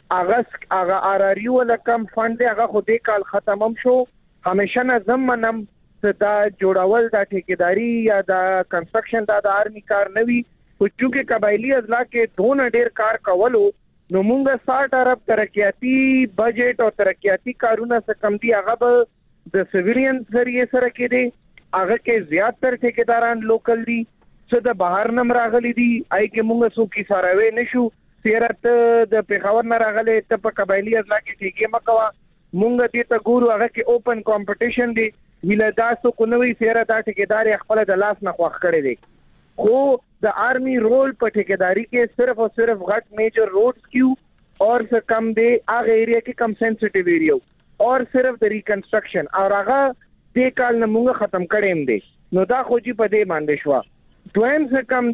هغه RRU لکم فند دی هغه خو دې کال ختمم شو همیشه نه زمنم دا جوړول دا ټیکداري یا دا کنسترکشن دا د آرمی کار نه وي او چې قبایلی اضلاع کې دونه ډیر کار کولو نو موږ 60 ارب ترقیاتی بجټ او ترقیاتی کارونه څخه کم دي هغه به د سیویلین ذریعہ سره کې دي هغه کې زیاتره ټیکداران لوکل دي څه د بهر نم راغلي دي آی کې موږ سو کی ساروي نشو سیرت د پیښور نه راغلي ته په قبایلی اضلاع کې ټیکې مکوا مونږ دې ته ګورو هغه کې اوپن کمپټیشن دی ویل تاسو کو نوې سیره دا ټیکدار خپل د لاس نه خوښ کړی دی خو د آرمی رول په ټیکداري کې صرف او صرف غټ میجر روډز کیو اور څه کم دی هغه ایریا کې کم سنسټیو ایریا اور صرف د ریکنسټرکشن او هغه دې کال نه مونږ ختم کړیم دی نو دا خو جی په دې باندې شو دویم څه کم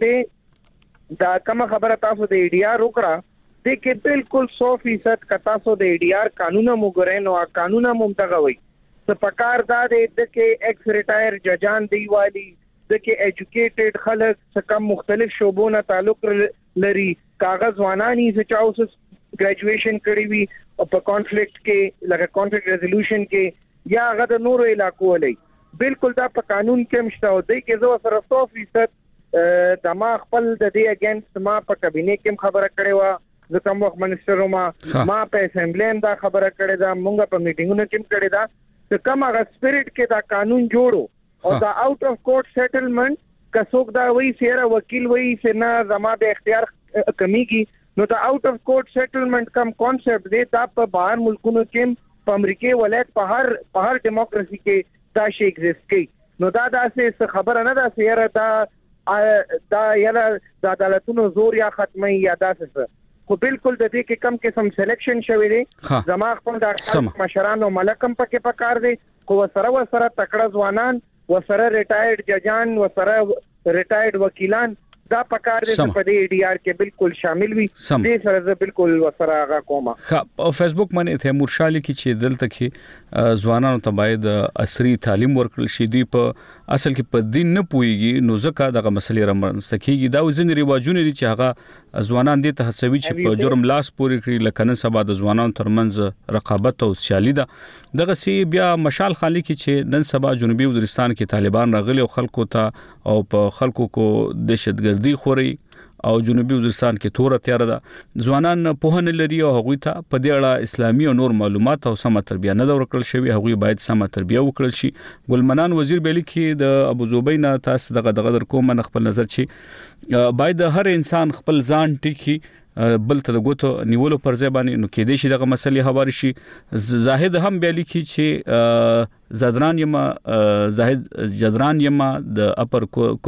دی دا کوم خبره تاسو د EDR وکړه د کې بالکل 100% کتا سو د EDR قانون مو ګورې نو قانون مو دغه وي څه پکار دا د کې ایکس ریټایر ججان دی والی د کې ایجوکیټډ خلک څه کم مختلف شوبونه تعلق لري کاغذ وانانی څه چاوس ګریجویشن کړی وي او په کانفلیکټ کې لکه کانفلیکټ ریزولوشن کې یا هغه د نورو علاقو لې بالکل دا په قانون کې مشته او د کې زو سره 100% د ما خپل د دې اگینست ما په کابینه کې خبره کړې و د کوم وخت منسټر ما په اسمبلی دا خبره کړې ده مونږ په میټینګونو کې کړې ده چې کوم هغه سپیریټ کې دا قانون جوړو او دا آوټ اف کورټ سیټلمنٹ کڅوک دا وی سیره وکیل وی سنا زما د اختیار کمیږي نو دا آوټ اف کورټ سیټلمنٹ کم کانسپټ دی دا په بهر ملکونو کې په امریکای ولایت په هر ډیموکراسي کې دا شی ایگزیست کوي نو دا داسې خبره نه ده سیره دا یلا د عدالتونو زور یا ختمي یا داسې خو بالکل د دې کې کم قسم سلیکشن شوی دی زما خپل د مشران او ملکم پکې پکار دي خو سره تکړه ځوانان وسره ریټایرډ ججان وسره ریټایرډ وکیلان دا پکار دي په دې EDR کې بالکل شامل وي دې سره بالکل وسره هغه کومه په فیسبوک باندې تیمور شالي کې چې دلته کې ځوانانو ته باید عصري تعلیم ورکړل شي دی په اصل کې په دین نه پويږي نو ځکه دغه مسلې رامنځته کیږي دا ځینې رواجونه دي چې هغه ځوانان دي ته هڅوي چې په جرم لاس پورې کړي لکه نن سبا د ځوانانو ترمنځ رقابت او سیالي ده دغه سی بیا مشال خالي کې چې نن سبا جنوبي وزیرستان کې طالبان راغلي او خلکو ته او په خلکو کو دهشتګردي خوري او جنوبي وزیرستان کې تور تیار ده ځوانان په نه لري او هغه ته په دې اړه اسلامي او نور معلومات او سم تربیه نه ورکړل شوی هغه باید سم تربیه وکړل شي ګلمنان وزیر بیل کې د ابو زوبینا تاسو دغه در کوم نه خپل نظر چی باید هر انسان خپل ځان ټیکی بل ته د ګوتو نیولو پر ځای باندې نو کې دې شي دغه مسلې هواري شي زاهد هم بیل کې چې زدران یما زاهد جدران یما د اپر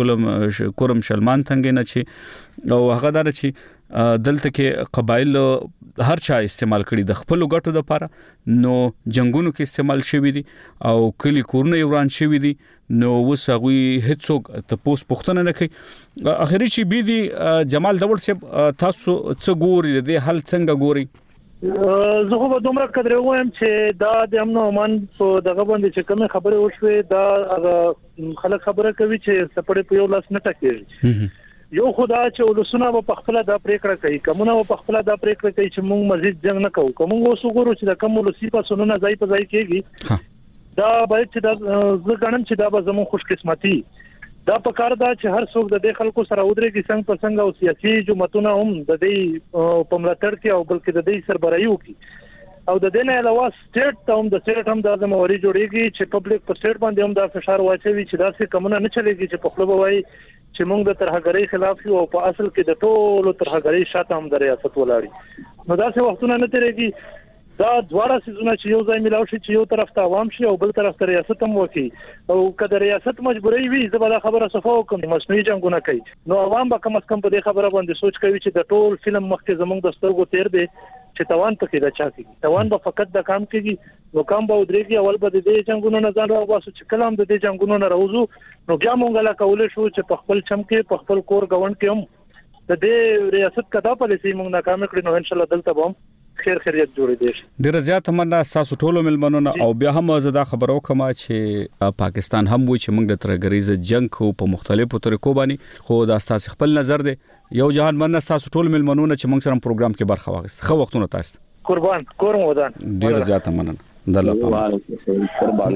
کورم شلمان څنګه نه چی او هغه دار چی دلته کې قبایل هر چا استعمال کړي د خپل ګټو لپاره نو جنگونو کې استعمال شوی دي او کلی کورونه وران شوی دي نو وسغوي هیڅوک ته پوښتنه نه کوي اخري چې بي دي جمال دور صاحب تاسو څه ګوري د حل څنګه ګوري زه خو به دومره قدر وایم چې دا د امن او امان په دغه باندې چې کومه خبره وشوه دا خلک خبره کوي چې سپړې په یو لاس نه ټکېږي یو خدا چې ولسونه په خپل دا پریکړه کوي کومونه په خپل دا پریکړه کوي چې موږ مزید جنگ نه کوو کوم اوس وګورو چې دا کوم ولسی په سنونه ځای په ځای کېږي دا باید چې دا زه غواړم چې دا به زموږ خوش قسمتي دا په کار دا چې هر څوک د خلکو سره ودرېږي څنګه په څنګه او سیاسي جماعتونه هم د دې په ملاتړ کې او بلکې د دې سربراهي وکړي او د دې نه علاوه سټیټ ته هم د سټیټ هم د موري جوړيږي چې پبلک په سټیټ باندې هم دا فشار واچوي چې دا څه کومه نه چلےږي چې په خپل وایي چې موږ د ترهګرۍ خلاف یو او په اصل کې د ټولو ترهګرۍ شاته هم د ریاست ولاړی نو دا څه وختونه نه تیریږي دا دواړه سيزونه چې یو ځای ملاوي شي چې یو طرف ته عوام شي او بل طرف ته ریاست هم وکړي او کله ریاست مجبوري وي زبر خبره صفاو کوم مصنوعي جنگونه کوي نو عوام به کم از کم په دې خبره باندې سوچ کوي چې د ټول فلم مخکې زموږ د سترګو تیر دی چې توان پکې دا چا کوي توان به فقط د کام کوي نو کام به ودرېږي اول به د دې جنگونو نه ځان راوباسو چې کلام د دې جنگونو نه راوځو نو بیا مونږ لا کولای شو چې په خپل چم کې په خپل کور غوند کې هم د دې ریاست کدا پالیسي مونږ ناکام کړی نو ان شاء الله دلته به خیر خیریت جوړې دي ډیر زیات مننه تاسو ټولو ملمنونه او بیا هم زدا خبرو کما چې پاکستان هم وي چې موږ د ترګریز جنگ کو په مختلفو طریقو باندې خو دا تاسو خپل نظر دی یو جهان مننه تاسو ټولو ملمنونه چې موږ سره پروګرام کې برخه واغست خو وختونه تاسو قربان کورم ودان ډیر زیات مننه دله قربان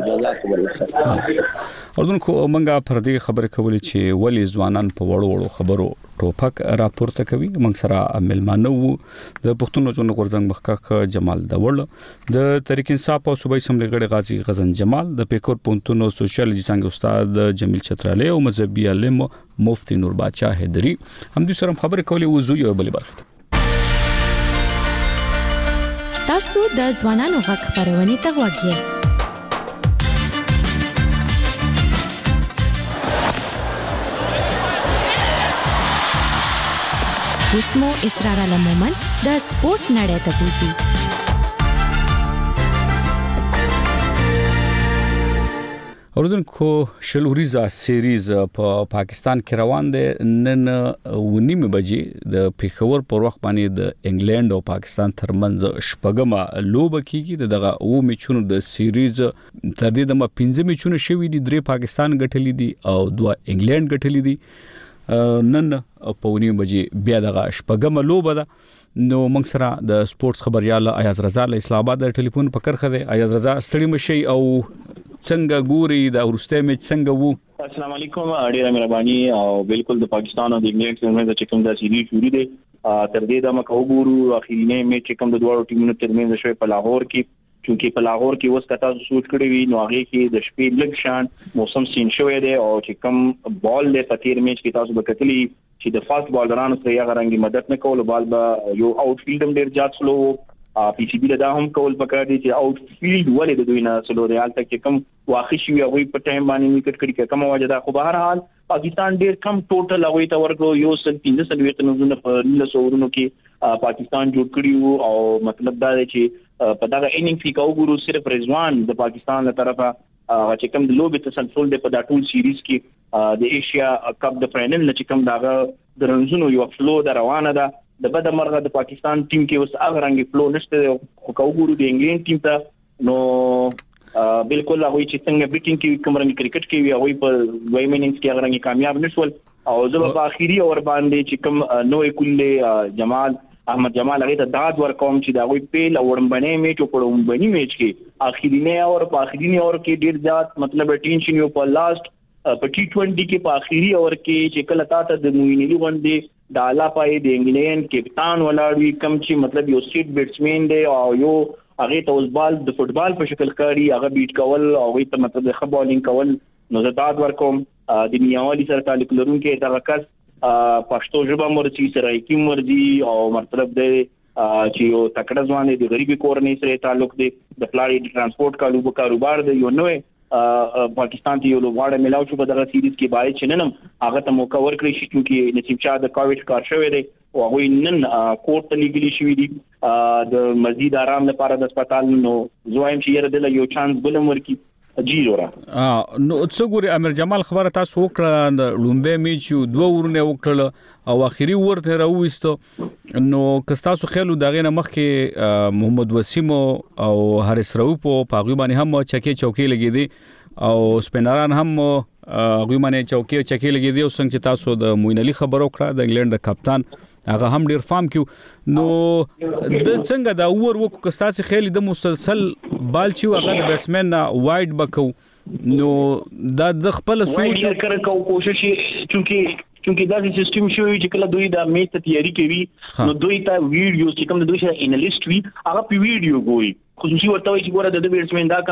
اردن کو منګه پر دې خبره کولې چې ولی ځوانان په وړو خبرو ټوپک راپورته کوي موږ سره ملمانه وو د پښتون ژوند غورځنګ مخکښ جمال داوړ د تحریک انصاف او صوبایي اسمبلی غړي غازی غزن جمال د پیکور پونتون او سوشیالوجي څنګه استاد جمیل چتراله او مذهبي عالم مفتی نور باچا حیدری هم دې سره خبره کولې وزو یو بل برخه تاسو د ځوانانو غږ خبرونه ته وګورئ وسمو اسرار علمومن د سپورت نړۍ ته بوزي اوردونکو شلوریزا سیریز په پاکستان کې روان دي نن ونیمه بجې د پیښور پر وخت باندې د انګلند او پاکستان ترمنځ شپږمه لوبه کیږي دغه او میچونو د سیریز تر دې د 15 میچونو شوې دي 3 پاکستان ګټلې دي او 2 انګلند ګټلې دي نن په ونیمه بجې بیا دغه شپږمه لوبه ده نو موږ سره د سپورتس خبريال ایاز رضا له اسلام آباد د ټلیفون په کرخه دی ایاز رضا ستړي مشي او څنګه ګوري د ورسته میچ څنګه وو السلام علیکم ډیره مهرباني او بالکل د پاکستان او د انګلند ترمنځ چې کوم د سیریز شروع دي تر دې د مکو ګورو اخیرنه میچ کوم د دوه ټیمونو ترمنځ شوی په لاهور کې چې په لاهور کې اوس کته سوچ کړی وي نو هغه کې د شپې لږ شان موسم سین شوی دی او چې کوم بال له پتیر میچ کې تاسو وکړلی چې د فاست بالرانو سره یې غرانګي مدد نه کول بال به یو آوټ فیلډ هم ډیر زیات سلو پی سی بی له دا هم کول پکړ دي چې آوټ فیلډ ولې د دوی نه سلو ریال تک چې کم واخی شي هغه په ټایم باندې میکټ کړي کوم وجه دا خو بهر حال پاکستان ډیر کم ټوټل هغه ته ورکو یو سل 300 نو په 900 ورونو کې پاکستان جوړ کړی او مطلب دا دی چې په دغه انینګ کې کوګورو صرف رضوان د پاکستان له طرفه چې کوم د لوبي تسلسل دی په دا ټول سیریز کې د ایشیا کپ د فائنل چې کوم دغه درنځونو یو فلو د روانه ده د بده مرغه د پاکستان ټیم کې اوس هغه رنګ فلو نشته خو کوګورو د انګلند ټیم ته نو بالکل هغه چې څنګه بیټینګ کې کوم رنګ کرکټ کې هغه په دوی میننګز کې هغه رنګ کامیاب نشول او زه په اخیری اور باندې چې کوم نوې کله جمال احمد جمال هغه ته داد ورکوم چې دا وی پیل اورمبنه میچ او پړومبني میچ کې اخیرینه اور په اخیرینه اور کې ډیر زیات مطلب ټینشن یو په لاست په ټي 20 کې په اخیری اور کې چې کله تاسو د موین علی غونډې د اعلی پای د انګلند کپتان ولاړوي کم چې مطلب یو سټ بیټسمن دی او یو هغه ته اوس بال د فوتبال په شکل کاری هغه بیټ کول او هغه ته مطلب د خبالینګ کول نو زداد ورکوم د میاوالي سره تعلق لرونکي دغه کس پښتو ژبه مرچی سره کی مرضی او مطلب د چې یو تکړه ځوان دی غریبي کورنۍ سره تعلق دی د پلاړي ترانسپورت کاروبار دی یو نوې پاکستان ته یو لوړ ملاو شو په دغه سیریز کې باید چننم هغه ته موقع ورکړي شي چې نصیب شاه د کووډ کار شوی دی او هغه نن کوټ ته لګلی شوی دی د مزید آرام لپاره د هسپتال نو زوایم چې یره د یو چانس بلم ورکی 0 را نو څو ګوري امیر جمال خبره تاسو وکړه د لومبه میچ دوه ورونه وکړه او اخیری ورته راوېستو نو کستاسو خیالو دغه نه مخکې محمد وسیم او حارث رؤوف په غوی باندې هم چکه چوکي لګیدي او سپینران هم غوی باندې چکه لګیدي او څنګه چې تاسو د موین علي خبرو کړه د انګلند د کپتان هغه هم ډیر فارم کیو نو د څنګه دا اور وکړو کستاسو خیال د مسلسل بال چې هغه د بیټسمن وایډ بکو نو دا د خپل سوچ کړه کوشش چونکی دا سیستم شوی چې کله دوی دا میچ ته تیاری کوي نو دوی ته ویډیو چې کوم دوی سره انالیست وي هغه په ویډیو ګوري خصوصي ورته وي چې ګوره د بیټسمن دا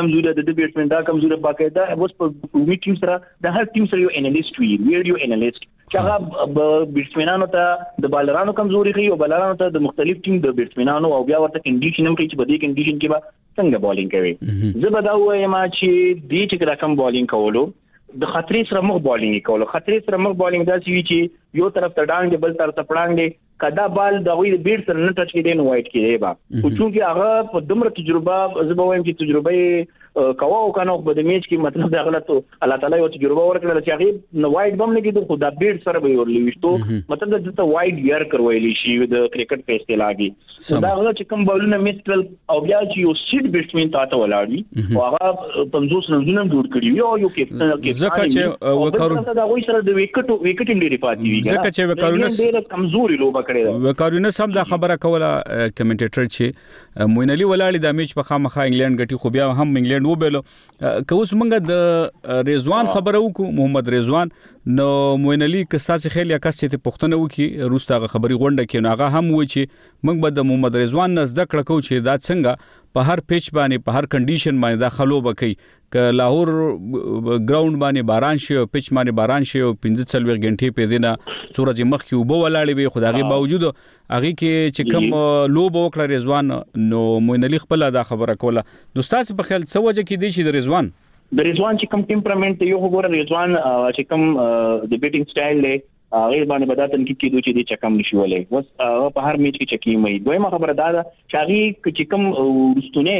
کمزوري باقاعده اوس په میټینګ سره د هر ټیم سره یو انالیست وي ویډیو انالیست چې هغه بیټسمنانو ته د بالرانو کمزوري کوي او بالرانو ته د مختلف ټیم د بیټسمنانو او بیا ورته کنډیشن هم کوي چې په دې کنډیشن کې به څنګه بالینګ کوي زه به دا وایم چې دې چې رقم بالینګ کولو د خطرې سره مخ بالینګ کولو خطرې سره مخ بالینګ دا چې چې یو طرف ته ډانګ بل طرف ته پړانګ کدا بال د غوی د بیټ سره نه ټچ کېدین وایټ کېږي با او چې هغه په دمر تجربه زه به وایم چې تجربه کوا او کنه په د میچ کې مطلب دا غلط الله تعالی یو تجربه ورکړل چې هغه نو وایټ بم نه کېدو خو دا بیټ سره به ورلې وشتو مطلب د ته وایټ یار کرویلی شي د کرکټ په اصطلاحي دا غلط چې کوم بالونه میستل او بیا چې یو سیټ بیټسمن تاته ولاړی او هغه 50 رنونه جوړ کړی یو کیپټن زکه چې وکړو دا غوي سره د وکټ ډیری پاتې وی زکه چې وکړو ډیره کمزوري لوبه وکارونه سم دا خبره کوله کمنټیټر چې موین علي ولاړی د میچ په خامخا انګلند غټي خو بیا هم انګلند وبېلو که اوس موږ د رضوان خبره وکړو محمد رضوان نو موین علي کساس خیل یا کس ته پښتنه وکي روسته خبري غونډه کې نو هغه هم و چې موږ به د محمد رضوان نزد کړه کو چې دا څنګه په هر پیچ باندې په هر کنډیشن باندې دا خلو بکې ک لاهور ګراوند باندې باران شي او پیچ باندې باران شي او 15 غنټې په دینه سورج مخ کې وبو ولاړې به خدایي باوجود هغه کې چې کم لوب وکړه رضوان نو موین علي خپل دا خبره کوله دوستاس په خیال څه وجه کې دی چې د رضوان چې کوم ټیمپرامنت یو وګوره رضوان چې کوم د بیټینګ سټایل له غیر باندې بداتن کې کېدو چې د چکم نشولې وس په هر میچ کې چکی مې دویمه خبره دا چې هغه چې کوم رستونه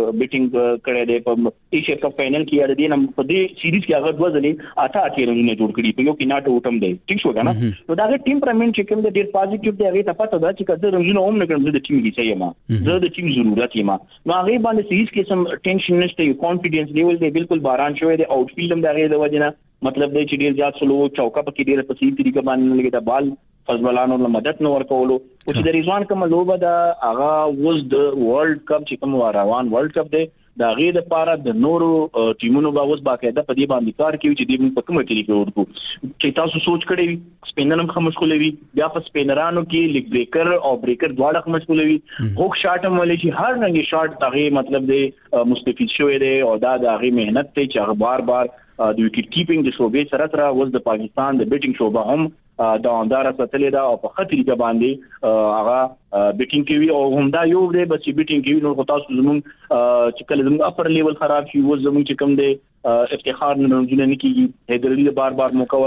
بیټینګ کړي دی په ایشیا کپ فائنل کې یاد دي نن په دې سیریز کې هغه دوځلې اته رنونه جوړ کړي په یو کې ناټ وټم دی ټیک شو کنه نو دا ټیمپرامنت چې کوم د ډیر پازیټیو دی هغه ته پته ده چې کله رنونه هم نه کوم د ټیم کې صحیح ما زه د ټیم ضرورت یم نو هغه باندې سیریز کې سم ټینشن نشته یو کانفیډنس لیول دی بالکل باران شوی دی آوټ فیلډ هم دا غیر د وجنه مطلب دی چې ډیر زیات سلو چوکا په کې ډیر په سي طریقه باندې لګیدا بال فضلانو له مدد نو ورکولو او چې د رضوان کوم لوبه دا هغه وز د ورلد کپ چې کوم روان ورلد کپ دی دا غیر د پاره د نورو ټیمونو باوس باقاعده په دې باندې کار کوي چې دې په کومه طریقه ورکو چې تاسو سوچ کړئ سپینرم خمشخولوي بیا په سپینرانو کې لیګ بریکر او بریکر دواړه خمشخولوي هوک شاټ هم ولې چې هر رنګي شاټ هغه مطلب دی مستفید شوی دی او دا د هغه مهنت ته چې بار بار د وکټ کیپینګ د شوبې سره سره وز د پاکستان د بیټینګ شوبه هم دوامدار ساتلې دا او په خطرې کې باندې هغه بیټینګ کوي او هم دا یو دی بس بیټینګ کوي نو تاسو زموږ چې کله زموږ اپر لیول خراب شي وز زموږ چې کوم دی افتخار نه نه کیږي هیدرلی بار بار موقع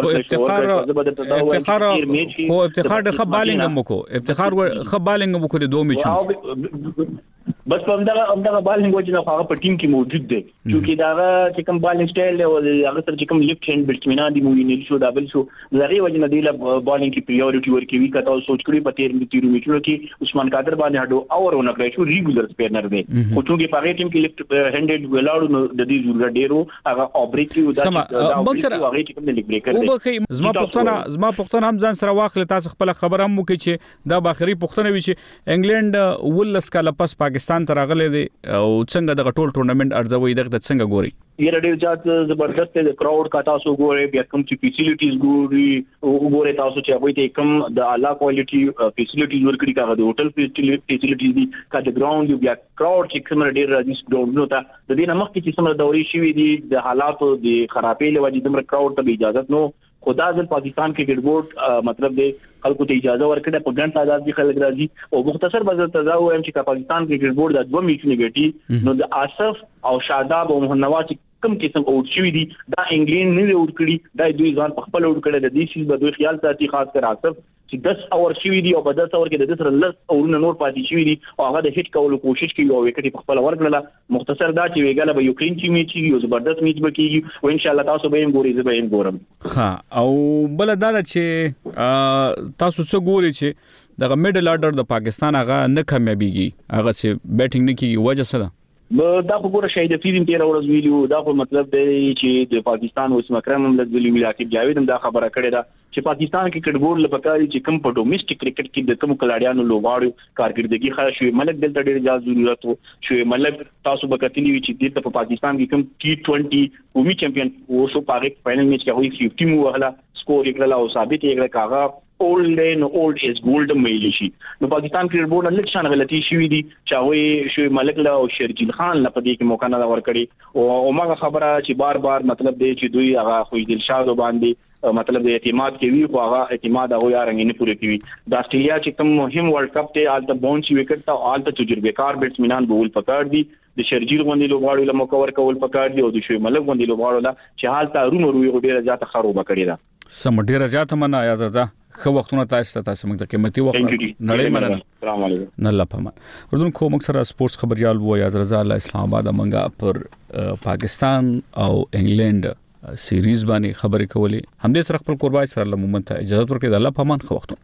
ورکړي افتخار د خبالینګ مکو افتخار خبالینګ مکو د دوه میچو بس په همدغه بالینګ وجه نه هغه په ټیم کې موجود دی چې دا چې کوم بالینګ سټایل دی او هغه سره چې کوم لیفت هاند بیټسمنان دی موږ نه شو دابل شو زغی وجه نه دی له بالینګ کې پریورټي ورکوي کته سوچ کړی په تیر میچونو کې عثمان قادر باندې هډو اورونه کړی شو ریګولر سپینر دی خو چې په هغه ټیم کې لیفت هاندډ ولاړو نو د دې ضرورت ډیرو هغه اوبریک کې ودا چې هغه چې کوم لیګ بریکر دی زما پښتنه هم ځان سره واخل تاسو خپل خبر هم وکړي چې دا باخري پښتنه وی چې انګلند ولس کاله پس پاکستان ته راغلي دي او څنګه د ټول ټورنمنت ارزوي دغه څنګه ګوري یره ډیر زیات زبردست دی کراود کا تاسو ګوري بیا کوم چې فیسیلیټیز ګوري تاسو چې هغه ته کوم د اعلی کوالټي فیسیلیټیز ورکړي کاغه د هوټل فیسیلیټیز دي کا د ګراوند بیا کراود چې کوم ډیر راځي ګراوند نو ته د دې نمخ کې چې سم دوري شوی دي د حالاتو د خرابې له وجې د کراود ته اجازه نو خدا ځل پاکستان کې کرکټ بورډ مطلب دی خلکو ته اجازه ورکړه په ګڼ تعداد کې خلک راځي او مختصر بازار تزاو هم چې پاکستان کې کرکټ بورډ د دوه میچونه ګټي نو د آصف او شاداب او محنواز کم قسم اوټ شوی دي دا انګلند نه اوټ کړي دا دوی ځان په خپل اوټ کړي د دې شي په دوی خیال ساتي خاص کر آصف چې 10 اور شوی دی او په 10 اور کې د 10 لس اورونه نور پاتې شوی دي او هغه د هټ کولو کوشش کوي او وکټي په خپل ورکړه مختصر دا چې ویګاله به یوکرين چې میچ یو زبردست میچ بکیږي او ان شاء الله تاسو به یې ګوري زه به یې ګورم. ها او بل دا چې تاسو څه ګوري چې دغه میډل آرډر د پاکستان هغه نه کامیابیږي هغه سي بیټینګ نه کیږي وجه څه ده؟ دا خو ګوره شاید فیزم 13 ورځ ویلو دا خو مطلب دی چې د پاکستان اوس مکرم هم د ویلي عاقب جاوید هم دا خبره کړې ده چې پاکستان کې کرکټ لپاره چې کم په ډومېسټک کرکټ کې د کم کلاډیانو لوبغاړو کارکړدګي خاص شوی ملک دلته ډېر ځای ضرورت وو شوی ملک تاسو به کتلی وی چې د پاکستان کې کم T20 قومي چمپیون وو پاره فائنل میچ کې هغوی 50 مو وهله سکور یې کړل او ثابت یې کړل کاغه اولډ از ګولډ مېلی شي. نو پاکستان کرکټ بورډ لږ شان غلطي شوې دي چې هغه شوی ملک له او شرجیل خان لپاره دې کې موقع نه ورکړي او ماغه خبره چې بار مطلب دی چې دوی هغه خو دلشاد باندې مطلب د اعتماد کوي خو هغه اعتماد هغه یارنګ نه پوره کوي. د استرالیا چې کوم مهم ورلد کپ ته آلته بونچ وکټ ته آلته تجربه کار بیټسمنان بول پکړ دي د شرجیل غوندي لوبغاړو له موقع ورکول پکړ دي او د شوی ملک غوندي لوبغاړو لا چې حالت رومرو ډیره زیاته خراب کړی دا سم ډیره زیاته منه یا زرزه خو وختونه تاسو موږ ته قیمتي وخت نړۍ مننه. السلام علیکم. نه لپاره اردن کو موږ سره سپورتس خبريال وو یا زرزه له اسلام آباد منګه پر پاکستان او انګلند سیریز باندې خبرې کولې هم دې سره خپل قربای سره لمومن ته اجازه ورکړي د الله پامان خو وختونه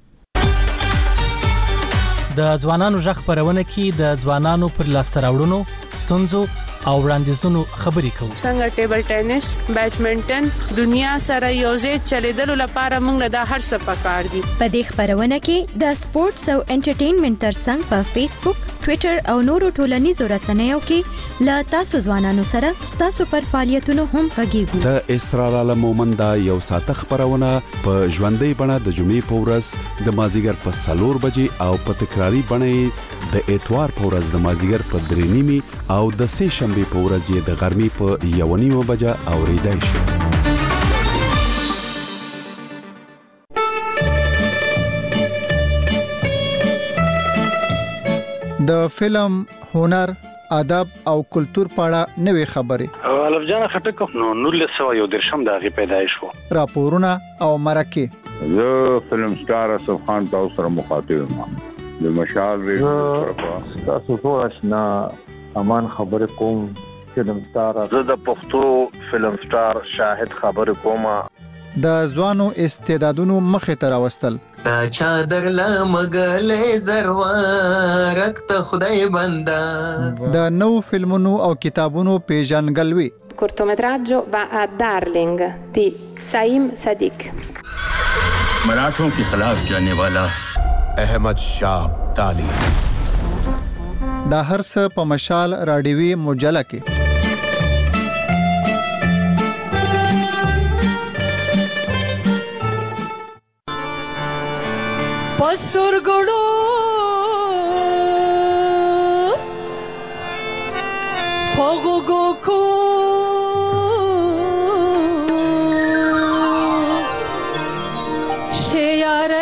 د ځوانانو ژغ پرونه کې د ځوانانو پر لاسته راوړنو ستونزو او وړاندیزونو خبرې کوو څنګه ټیبل ټینس بیډمنټن دنیا سره یوځای چلیدلو لپاره موږ له هر څه پکار دي. په دې خبرونه کې د سپورتس او انټرټینمنټ ترڅنګ په فیسبوک ټوئیټر او نورو ټولنیزو رسنیو کې لا تاسو ځوانانو سره تاسو پر فعالیتونو هم غږیږو. د اسرار عالم مومند یو ساعت خبرونه په ژوندۍ بڼه د جمعې په ورځ د مازیګر په 4 بجې او په تکراری بڼه د اتوار په ورځ د مازیګر په 3:30 او د سه شنبه په ورځ د غرمې په 1:30 بجې اوریدای شي. د فلم هنر ادب او کلچر په اړه نوې خبرې الف جان خټک نو 1913 د غي پیدایش وو راپورونه او مرکه زه فلم سٹار اسف خان تاسو سره مخاطب یم د مشال ریډیو تاسو ټول آشنا امان خبر کوم فلم سٹار زه د پښتو فلم سٹار شاهد خبر کوم د ځوانو استعدادونو مخه تر واستل تا چادر لمغلې زروارک ته خدای بندا د نو فلمونو او کتابونو پیژنګلوي cortometraggio va a Darling di Saim Sadiq मराठों के खिलाफ जाने वाला अहमद शाह अब्दाली دا هر څه په مشال راډیوي مجله کې پستر ګړو پوغو کو شیار